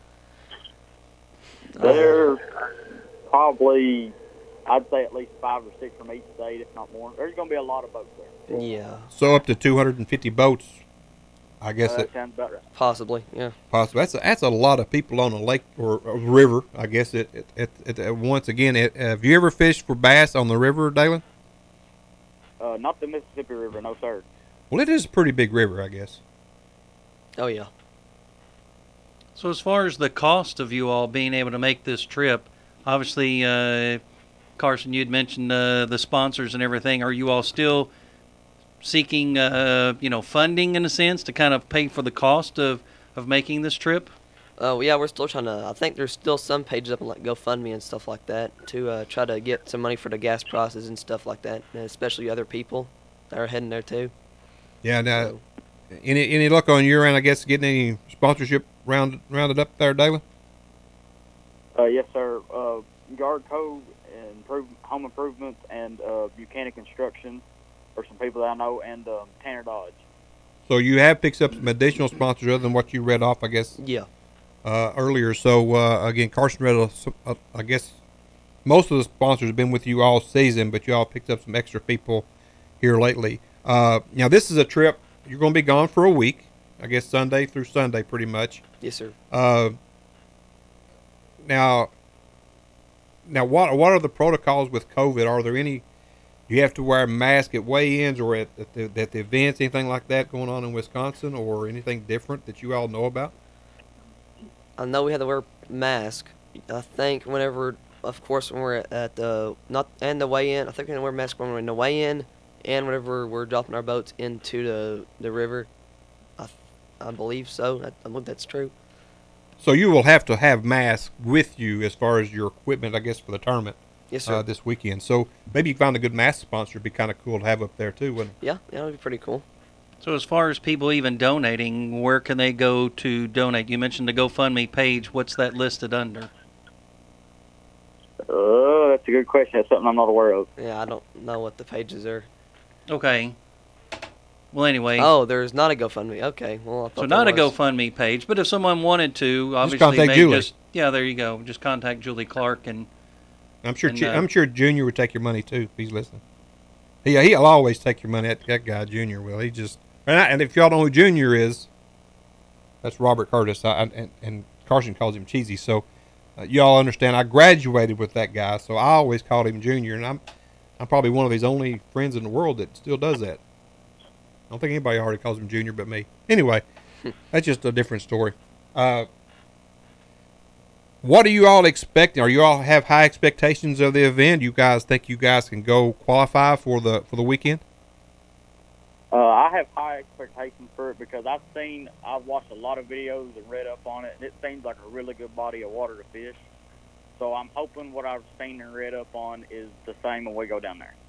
M: There's probably, I'd say at least five or six from each state, if not more. There's going to be a lot of boats there.
I: Yeah.
B: So up to two hundred fifty boats, I guess.
M: Uh,
B: that
M: that sounds about right.
I: Possibly, yeah.
B: Possibly. That's a, that's a lot of people on a lake or a river, I guess. It, it, it, it, it once again, it, have you ever fished for bass on the river, Dalen?
M: Uh, not the Mississippi River, no, sir.
B: Well, it is a pretty big river, I guess.
I: Oh, yeah.
C: So as far as the cost of you all being able to make this trip, obviously, uh, Carson, you'd mentioned uh, the sponsors and everything. Are you all still seeking, uh, you know, funding in a sense to kind of pay for the cost of, of making this trip?
I: Oh, uh, yeah, we're still trying to, I think there's still some pages up on like GoFundMe and stuff like that to uh, try to get some money for the gas prices and stuff like that, and especially other people that are heading there too.
B: Yeah, now,
I: So,
B: any any luck on your end, I guess, getting any sponsorship round, rounded up there, Dalen?
M: Uh, yes, sir. Uh, Guard Code, and improve, Home Improvements, and uh, Buchanan Construction are some people that I know, and um, Tanner Dodge.
B: So you have picked up some additional sponsors other than what you read off, I guess,
I: yeah.
B: uh, earlier. So, uh, again, Carson read, a, a, I guess, most of the sponsors have been with you all season, but you all picked up some extra people here lately. Uh, now, this is a trip. You're going to be gone for a week, I guess Sunday through Sunday pretty much.
I: Yes, sir.
B: Uh, now, now what what are the protocols with COVID? Are there any, do you have to wear a mask at weigh-ins or at, at, the, at the events, anything like that going on in Wisconsin, or anything different that you all know about?
I: I know we had to wear mask. I think whenever, of course, when we're at the, not, and the weigh-in, I think we had to wear mask when we're in the weigh-in, and whenever we're dropping our boats into the the river, I, I believe so. I, I believe that's true.
B: So you will have to have masks with you as far as your equipment, I guess, for the tournament.
I: Yes, sir.
B: Uh, this weekend. So maybe you find a good mask sponsor. It'd be kind of cool to have up there too, wouldn't it?
I: Yeah, yeah, that would be pretty cool.
C: So as far as people even donating, where can they go to donate? You mentioned the GoFundMe page. What's that listed under?
M: Uh, that's a good question. That's something I'm not aware of.
I: Yeah, I don't know what the pages are.
C: Okay. Well, anyway.
I: Oh, there's not a GoFundMe. Okay. Well, I thought
C: So not a
I: there was.
C: GoFundMe page, but if someone wanted to, obviously,
B: contact
C: maybe
B: Julie.
C: just yeah, there you go. Just contact Julie Clark, and
B: I'm sure.
C: And,
B: Ju-
C: uh,
B: I'm sure Junior would take your money too if he's listening. Yeah, he'll always take your money. That, that guy Junior will. He just and, I, and if y'all know who Junior is, that's Robert Curtis. I, and, and Carson calls him Cheesy. So uh, y'all understand. I graduated with that guy, so I always called him Junior, and I'm I'm probably one of his only friends in the world that still does that. I don't think anybody already calls him Junior but me. Anyway, that's just a different story. Uh, what are you all expecting? Are you all have high expectations of the event? You guys think you guys can go qualify for the for the weekend?
M: Uh, I have high expectations for it because I've seen, I've watched a lot of videos and read up on it, and it seems like a really good body of water to fish. So I'm hoping what I've seen and read up on is the same when we go down there.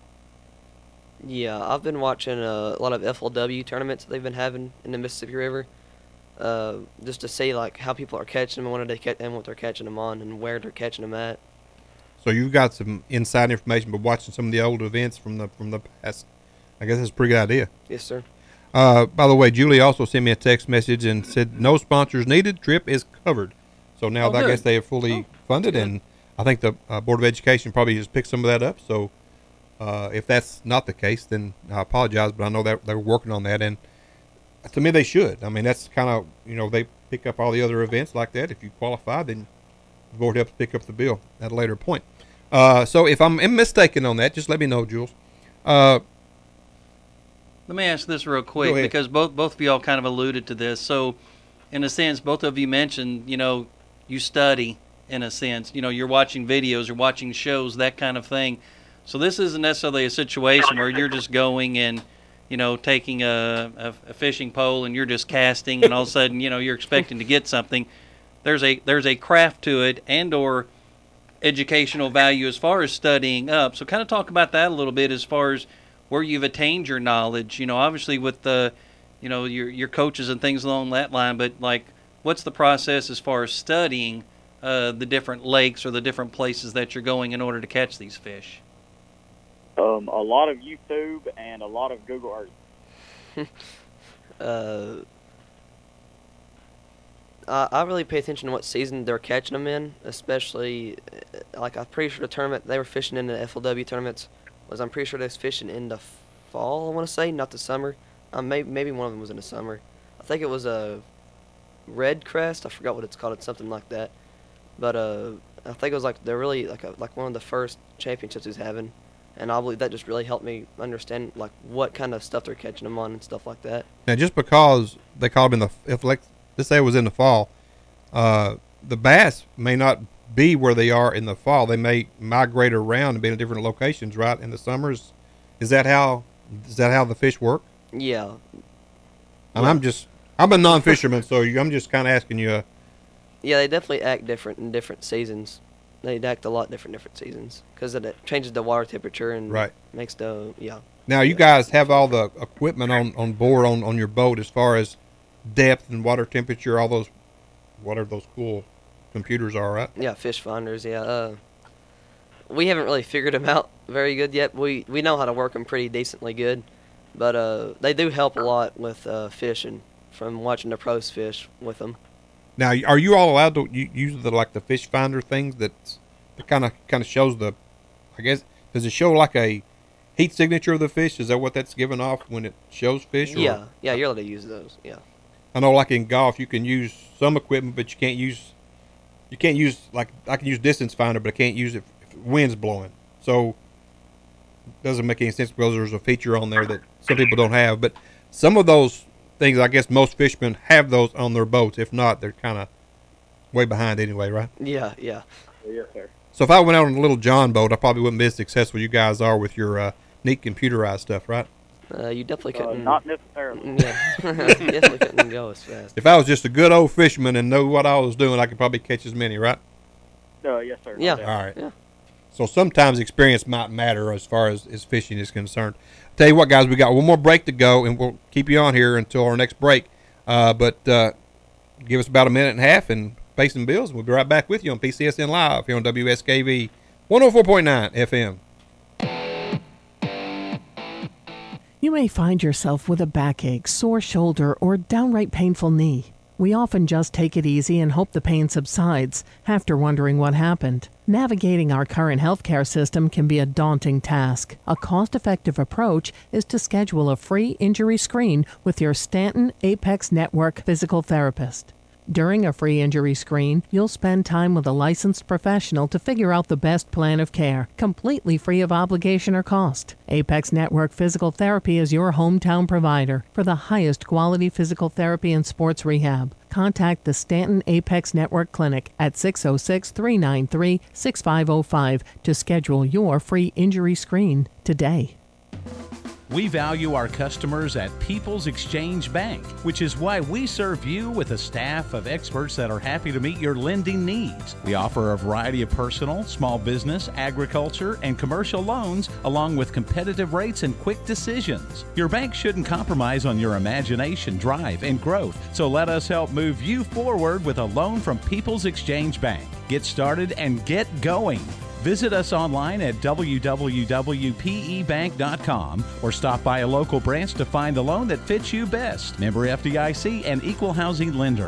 I: Yeah, I've been watching uh, a lot of F L W tournaments that they've been having in the Mississippi River, uh, just to see like how people are catching them and what they catch and what they're catching them on and where they're catching them at.
B: So you've got some inside information, but watching some of the old events from the from the past, I guess that's a pretty good idea.
I: Yes, sir.
B: Uh, by the way, Julie also sent me a text message and said no sponsors needed. Trip is covered. So now
I: Oh,
B: I
I: good.
B: guess they are fully
I: Oh,
B: funded, and I think the uh, Board of Education probably just picked some of that up. So uh, if that's not the case, then I apologize, but I know that they're working on that, and to me they should. I mean, that's kind of, you know, they pick up all the other events like that. If you qualify, then the board helps pick up the bill at a later point. Uh, so if I'm mistaken on that, just let me know, Jules. Uh,
C: Let me ask this real
B: Go
C: quick,
B: ahead.
C: because both both of y'all kind of alluded to this. So, in a sense, both of you mentioned, you know, you study, in a sense. You know, you're watching videos, you're watching shows, that kind of thing. So this isn't necessarily a situation where you're just going and, you know, taking a, a, a fishing pole and you're just casting, and all of a sudden, you know, you're expecting to get something. There's a there's a craft to it, and or educational value as far as studying up. So kind of talk about that a little bit as far as where you've attained your knowledge. You know, obviously with the, you know, your your coaches and things along that line, but like, what's the process as far as studying uh, the different lakes or the different places that you're going in order to catch these fish?
M: Um, a lot of YouTube and a lot of Google Earth.
I: uh, I, I really pay attention to what season they're catching them in, especially, uh, like, I'm pretty sure the tournament, they were fishing in the F L W tournaments, was I'm pretty sure they was fishing in the fall, I want to say, not the summer. Um, maybe, maybe one of them was in the summer. I think it was a red crest, I forgot what it's called, it's something like that. But uh, I think it was like, they're really, like, a, like one of the first championships he's having. And I believe that just really helped me understand like what kind of stuff they're catching them on and stuff like that.
B: Now, just because they caught them in the, if like, let's say it was in the fall, uh, the bass may not be where they are in the fall. They may migrate around and be in different locations, right? In the summers, is that how, is that how the fish work?
I: Yeah.
B: And I'm just, I'm a non-fisherman, so you, I'm just kind of asking you. Uh,
I: Yeah, they definitely act different in different seasons. They act a lot different different seasons because it changes the water temperature and
B: Right.
I: makes the yeah.
B: Now, you guys have all the equipment on, on board on, on your boat as far as depth and water temperature, all those, whatever those cool computers are, right?
I: Yeah, fish finders. Yeah, uh, we haven't really figured them out very good yet. We we know how to work them pretty decently good, but uh, they do help a lot with uh, fishing from watching the pros fish with them.
B: Now, are you all allowed to u- use the like the fish finder things that kind of kind of shows the, I guess, does it show like a heat signature of the fish? Is that what that's giving off when it shows fish? Or?
I: Yeah, yeah, you're allowed to use those. Yeah.
B: I know, like in golf, you can use some equipment, but you can't use, you can't use like I can use distance finder, but I can't use it if wind's blowing. So it doesn't make any sense because there's a feature on there that some people don't have. But some of those things, I guess most fishermen have those on their boats. If not, they're kind of way behind anyway, right?
I: Yeah, yeah.
M: Yes, sir.
B: So if I went out on a little John boat, I probably wouldn't be as successful you guys are with your uh, neat computerized stuff, right?
I: Uh, you definitely
M: Uh,
I: couldn't.
M: not necessarily.
I: Yeah, definitely couldn't go as fast.
B: If I was just a good old fisherman and knew what I was doing, I could probably catch as many, right?
M: Uh, yes, sir.
I: Yeah.
B: All right.
I: Yeah.
B: So sometimes experience might matter as far as, as fishing is concerned. Tell you what, guys, we got one more break to go, and we'll keep you on here until our next break. Uh, but uh, give us about a minute and a half and pay some bills. We'll be right back with you on P C S N Live here on W S K V one oh four point nine F M.
N: You may find yourself with a backache, sore shoulder, or downright painful knee. We often just take it easy and hope the pain subsides, after wondering what happened. Navigating our current healthcare system can be a daunting task. A cost-effective approach is to schedule a free injury screen with your Stanton Apex Network physical therapist. During a free injury screen, you'll spend time with a licensed professional to figure out the best plan of care, completely free of obligation or cost. Apex Network Physical Therapy is your hometown provider for the highest quality physical therapy and sports rehab. Contact the Stanton Apex Network Clinic at six oh six, three nine three, six five oh five to schedule your free injury screen today.
O: We value our customers at People's Exchange Bank, which is why we serve you with a staff of experts that are happy to meet your lending needs. We offer a variety of personal, small business, agriculture, and commercial loans, along with competitive rates and quick decisions. Your bank shouldn't compromise on your imagination, drive, and growth, so let us help move you forward with a loan from People's Exchange Bank. Get started and get going. Visit us online at w w w dot p e bank dot com or stop by a local branch to find the loan that fits you best. Member F D I C and Equal Housing Lender.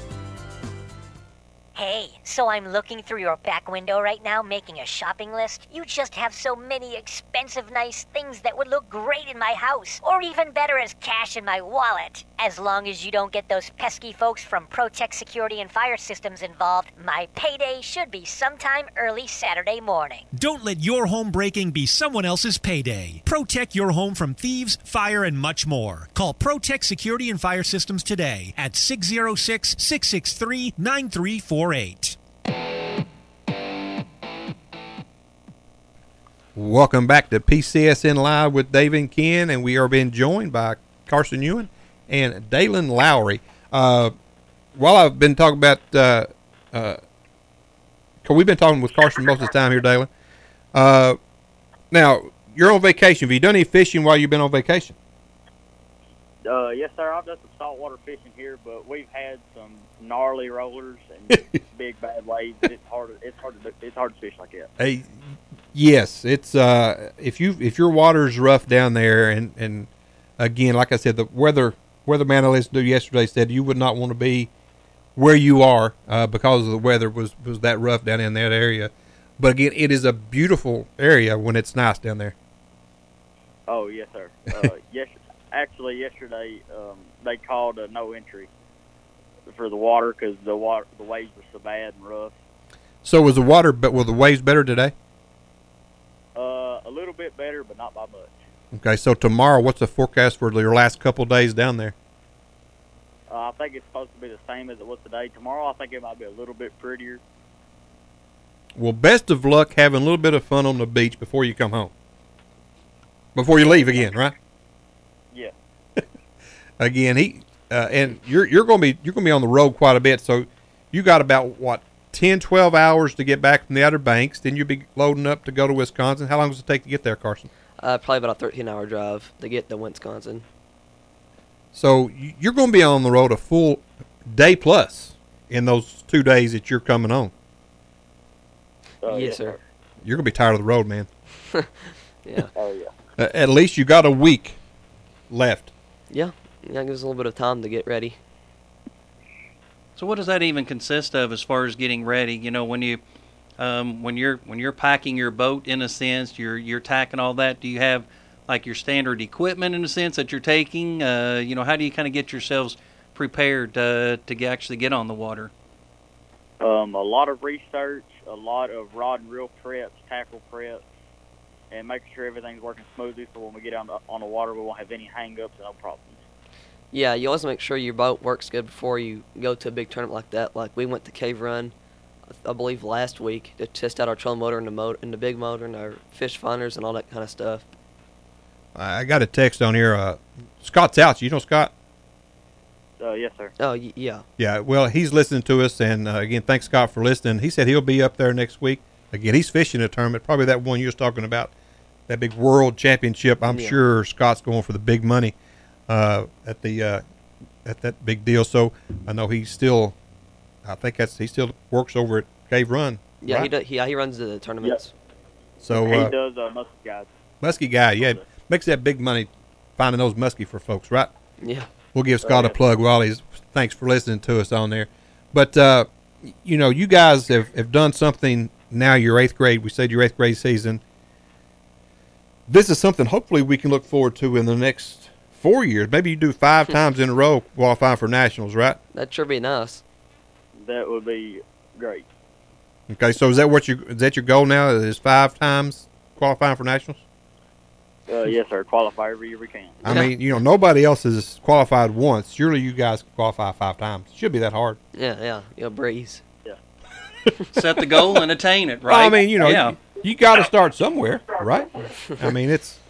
P: Hey, so I'm looking through your back window right now making a shopping list. You just have so many expensive, nice things that would look great in my house, or even better as cash in my wallet. As long as you don't get those pesky folks from Protect Security and Fire Systems involved, my payday should be sometime early Saturday morning.
Q: Don't let your home breaking be someone else's payday. Protect your home from thieves, fire, and much more. Call Protect Security and Fire Systems today at six oh six, six six three, nine three four eight.
B: Welcome back to P C S N Live with Dave and Ken, and we are being joined by Carson Ewan and Dalen Lowry. Uh, while I've been talking about, uh, uh, we've been talking with Carson most of the time here, Dalen. Uh, now, you're on vacation. Have you done any fishing while you've been on vacation?
M: Uh, yes, sir. I've done some saltwater fishing here, but we've had some gnarly rollers and big bad waves. It's hard. It's hard to. It's hard to fish like that.
B: Hey, yes, it's uh, if you if your water's rough down there, and, and again, like I said, the weather weatherman I listened to yesterday said you would not want to be where you are uh, because of the weather was was that rough down in that area. But again, it is a beautiful area when it's nice down there.
M: Oh yes, sir. Uh, yes. Actually, yesterday um, they called a no entry for the water because the water the waves were so bad and rough.
B: So was the water, but were the waves better today?
M: Uh, a little bit better, but not by much.
B: Okay, so tomorrow, what's the forecast for your last couple of days down there?
M: Uh, I think it's supposed to be the same as it was today. Tomorrow, I think it might be a little bit prettier.
B: Well, best of luck having a little bit of fun on the beach before you come home. Before you leave again, right?
M: Yeah.
B: Again, he uh, and you're you're going to be you're going to be on the road quite a bit. So you got about what ten, twelve hours to get back from the Outer Banks. Then you'll be loading up to go to Wisconsin. How long does it take to get there, Carson?
I: Uh, probably about a thirteen-hour drive to get to Wisconsin.
B: So you're going to be on the road a full day plus in those two days that you're coming on.
M: Uh,
I: yes, sir.
B: You're going to be tired of the road, man.
I: Yeah.
M: Oh yeah.
B: Uh, at least you got a week left.
I: Yeah. Yeah, gives us a little bit of time to get ready.
C: So what does that even consist of as far as getting ready? You know, when you um, when you're when you're packing your boat, in a sense, you're you're tacking all that. Do you have like your standard equipment in a sense that you're taking? Uh, you know, how do you kind of get yourselves prepared uh, to get, actually get on the water?
M: Um, a lot of research, a lot of rod and reel preps, tackle preps, and making sure everything's working smoothly so when we get on the, on the water we won't have any hang-ups and no problems.
I: Yeah, you always make sure your boat works good before you go to a big tournament like that. Like we went to Cave Run, I believe last week, to test out our trolling motor and the motor and the big motor and our fish finders and all that kind of stuff.
B: I got a text on here. Uh, Scott's out. You know Scott?
M: Uh, yes, sir.
I: Oh, y- yeah.
B: Yeah, well, he's listening to us, and uh, again, thanks, Scott, for listening. He said he'll be up there next week. Again, he's fishing a tournament, probably that one you was talking about, that big world championship. I'm
I: Yeah.
B: sure Scott's going for the big money uh, at the uh, at that big deal. So I know he's still, I think that's he still works over at Cave Run.
I: Yeah,
B: right?
I: he does. He, yeah, he runs the tournaments.
B: So
M: he
B: uh,
M: does uh, musky guys.
B: musky guy, yeah, makes that big money finding those muskie for folks, right?
I: Yeah.
B: We'll give Scott
M: Oh,
B: a
M: yeah.
B: plug while he's. Thanks for listening to us on there. But, uh, you know, you guys have, have done something now, your eighth grade. We said your eighth grade season. This is something hopefully we can look forward to in the next four years. Maybe you do five times in a row qualifying for nationals, right?
I: That'd sure be nice.
M: That would be great.
B: Okay, so is that what you is that your goal now? Is five times qualifying for nationals?
M: Uh, yes, sir. Qualify every year we can.
B: I mean, you know, nobody else has qualified once. Surely you guys can qualify five times. Should be that hard.
I: Yeah, yeah. Yeah, breeze.
M: Yeah.
C: Set the goal and attain it, right?
B: Well, I mean, you know,
C: yeah.
B: you, you got to start somewhere, right? I mean, it's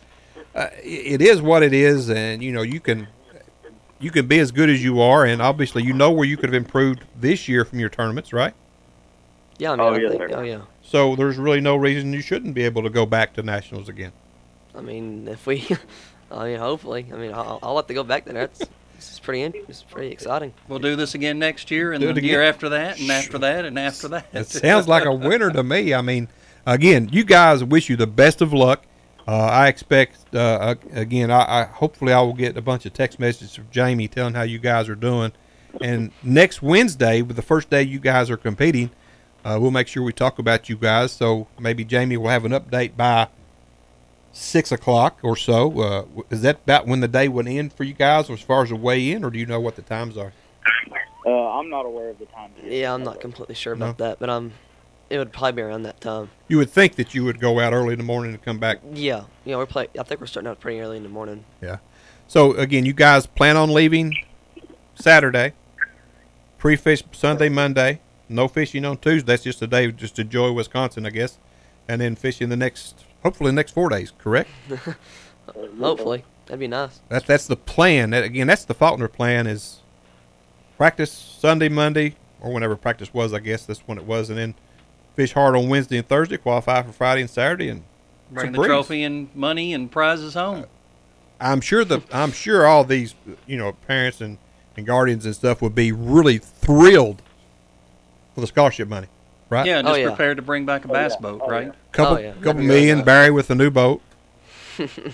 B: uh, it is what it is, and you know you can you can be as good as you are, and obviously you know where you could have improved this year from your tournaments, right?
I: Yeah, I mean,
M: Oh,
I: I
M: yes,
I: think,
M: sir.
I: oh yeah.
B: So there's really no reason you shouldn't be able to go back to nationals again.
I: I mean, if we, I mean, hopefully, I mean, I'll, I'll have to go back there. That's this is pretty, in- it's pretty exciting.
C: We'll do this again next year, and
B: Do it
C: the year
B: again.
C: after that, and after that, and after that.
B: It sounds like a winner to me. I mean, again, you guys, wish you the best of luck. Uh, I expect, uh, again, I, I hopefully I will get a bunch of text messages from Jamie telling how you guys are doing. And next Wednesday, with the first day you guys are competing, uh, we'll make sure we talk about you guys. So maybe Jamie will have an update by six o'clock or so. Uh, is that about when the day would end for you guys, as far as the weigh in, or do you know what the times are?
M: Uh, I'm not aware of the time. yet.
I: Yeah, I'm not completely sure about that, but um, it would probably be around that time.
B: You would think that you would go out early in the morning and come back.
I: Yeah, yeah, we're play. I think we're starting out pretty early in the morning.
B: Yeah. So again, you guys plan on leaving Saturday, pre-fish Sunday, Monday, no fishing on Tuesday. That's just a day just to enjoy Wisconsin, I guess, and then fishing the next, hopefully the next four days. Correct?
I: Hopefully, that'd be nice.
B: That's that's the plan. That, again, that's the Faulkner plan: is practice Sunday, Monday, or whenever practice was. I guess that's when it was, and then fish hard on Wednesday and Thursday, qualify for Friday and Saturday, and
C: Bring
B: it's
C: the
B: a breeze.
C: trophy and money and prizes home.
B: I'm sure the I'm sure all these you know parents and, and guardians and stuff would be really thrilled for the scholarship money, right?
C: Yeah, just
I: Oh, yeah.
C: prepared to bring back a bass boat, right?
B: Couple
I: Oh, yeah.
B: couple
I: That'd be
B: million,
I: really
B: Barry with a new boat.
C: Might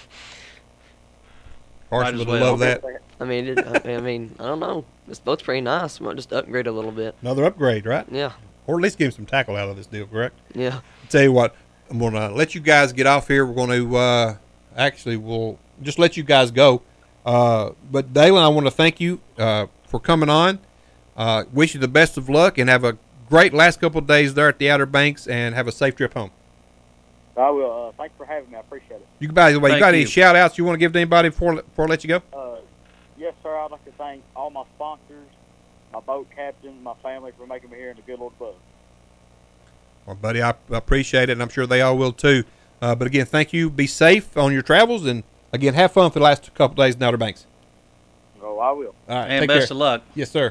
B: Carson
C: as
B: would
C: well.
B: love that.
I: I mean, it, I, I mean, I don't know. This boat's pretty nice. Might just upgrade a little bit.
B: Another upgrade, right?
I: Yeah,
B: Or at least give him some tackle out of this deal, correct?
I: yeah.
B: Tell you what, I'm gonna let you guys get off here. We're going to uh, actually we'll just let you guys go. Uh, but Dalen, I want to thank you uh, for coming on. Uh, wish you the best of luck and have a great last couple of days there at the Outer Banks, and have a safe trip home.
M: I will. Uh, thanks for having me. I appreciate it.
B: You by the way, you
C: Thank
B: got any
C: you.
B: shout outs you want to give to anybody before before I let you go?
M: Uh, yes, sir. I'd like to thank all my sponsors, my boat captain, my family for making me here in the good Lord above.
B: Well, buddy, I I appreciate it, and I'm sure they all will too. Uh, but again, thank you. Be safe on your travels, and again, have fun for the last couple days in Outer Banks.
M: Oh, I will.
B: All right,
C: And
B: take
C: best
B: care.
C: of luck.
B: Yes, sir.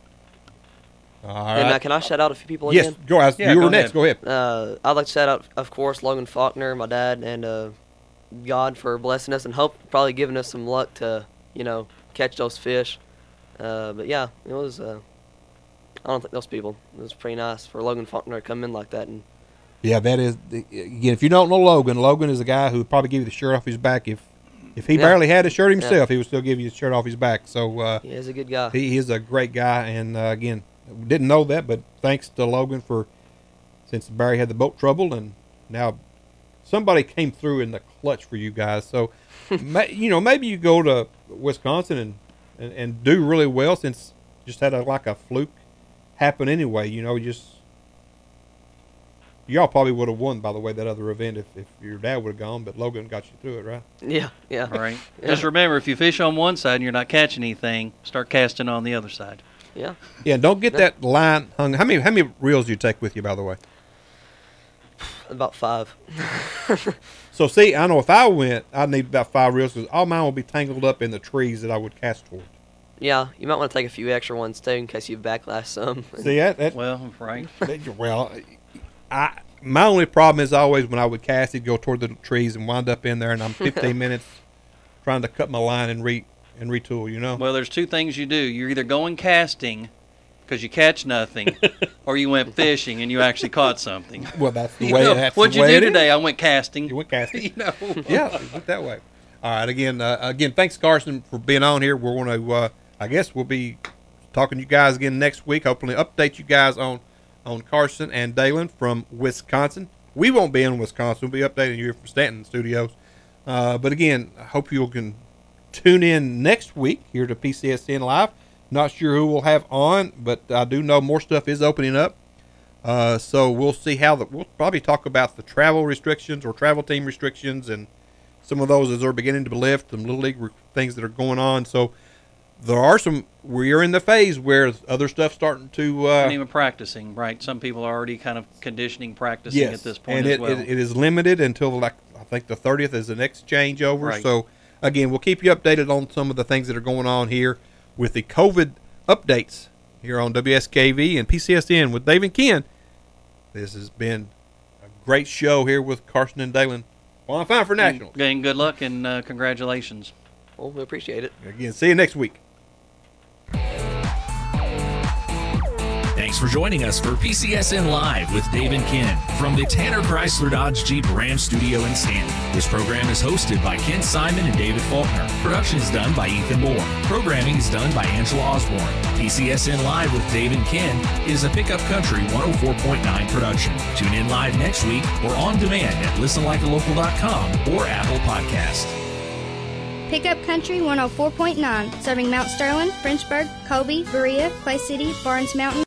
B: All
I: And
B: right.
I: uh, can I shout out a few people
B: Yes,
I: again?
B: go ahead.
C: Yeah,
B: you
C: go
B: were next.
C: ahead.
B: Go ahead.
I: Uh, I'd like to shout out, of course, Logan Faulkner, my dad, and uh, God for blessing us and hope probably giving us some luck to, you know, catch those fish. Uh, but yeah, it was. Uh, I don't think those people. It was pretty nice for Logan Faulkner to come in like that. And
B: Yeah, that is again. If you don't know Logan, Logan is a guy who would probably give you the shirt off his back. If if he
I: Yeah.
B: barely had a shirt himself,
I: Yeah.
B: he would still give you his shirt off his back. So uh,
I: he is a good guy.
B: he, he is a great guy, and uh, again, didn't know that, but thanks to Logan for since Barry had the boat trouble, and now somebody came through in the clutch for you guys. So may, you know, maybe you go to Wisconsin and, and, and do really well, since just had a like a fluke happen anyway. You know, just y'all probably would have won, by the way, that other event if, if your dad would have gone, but Logan got you through it, right?
I: Yeah, yeah.
C: All right.
I: Yeah.
C: Just remember, if you fish on one side and you're not catching anything, start casting on the other side.
I: Yeah.
B: Yeah, and don't get that line hung. How many how many reels do you take with you, by the way?
I: About five.
B: So see, I know if I went, I'd need about five reels because all mine will be tangled up in the trees that I would cast toward.
I: Yeah, you might want to take a few extra ones too in case you backlash some.
B: See that? that
C: Well, right.
B: that- well, I my only problem is always when I would cast, it'd go toward the trees and wind up in there, and I'm fifteen minutes trying to cut my line and re and retool. You know.
C: Well, there's two things you do. You're either going casting because you catch nothing, or you went fishing and you actually caught something.
B: Well, that's the
C: You
B: way.
C: know,
B: That's
C: what'd
B: the
C: you
B: way
C: do
B: it is.
C: today? I went casting.
B: You went casting.
C: You know.
B: Yeah, it went that way. All right. Again, uh, again, thanks, Carson, for being on here. We're going to, uh, I guess, we'll be talking to you guys again next week. Hopefully, update you guys on on Carson and Dalen from Wisconsin. We won't be in Wisconsin. We'll be updating you from Stanton Studios. Uh, but again, I hope you can tune in next week here to P C S N Live. Not sure who we'll have on, but I do know more stuff is opening up. Uh, so we'll see how the, we'll probably talk about the travel restrictions or travel team restrictions and some of those as they're beginning to lift, some little league re- things that are going on. So there are some. We're in the phase where other stuff's starting to. Uh,
C: and even practicing, right? Some people are already kind of conditioning, practicing
B: yes,
C: at this point
B: and
C: as
B: it,
C: well.
B: it, it is limited until like I think the thirtieth is the next changeover.
C: Right.
B: So again, we'll keep you updated on some of the things that are going on here with the COVID updates here on W S K V and P C S N with Dave and Ken. This has been a great show here with Carson and Dalen. Qualifying for nationals.
C: And good luck and uh, congratulations.
I: Well, we appreciate it.
B: Again, see you next week.
A: Thanks for joining us for P C S N Live with Dave and Ken from the Tanner Chrysler Dodge Jeep Ram Studio in Stanton. This program is hosted by Ken Simon and David Faulkner. Production is done by Ethan Moore. Programming is done by Angela Osborne. P C S N Live with Dave and Ken is a Pickup Country one oh four point nine production. Tune in live next week or on demand at listen like a local dot com or Apple Podcast.
R: Pickup Country one oh four point nine, serving Mount Sterling, Frenchburg, Colby, Berea, Clay City, Barnes Mountain,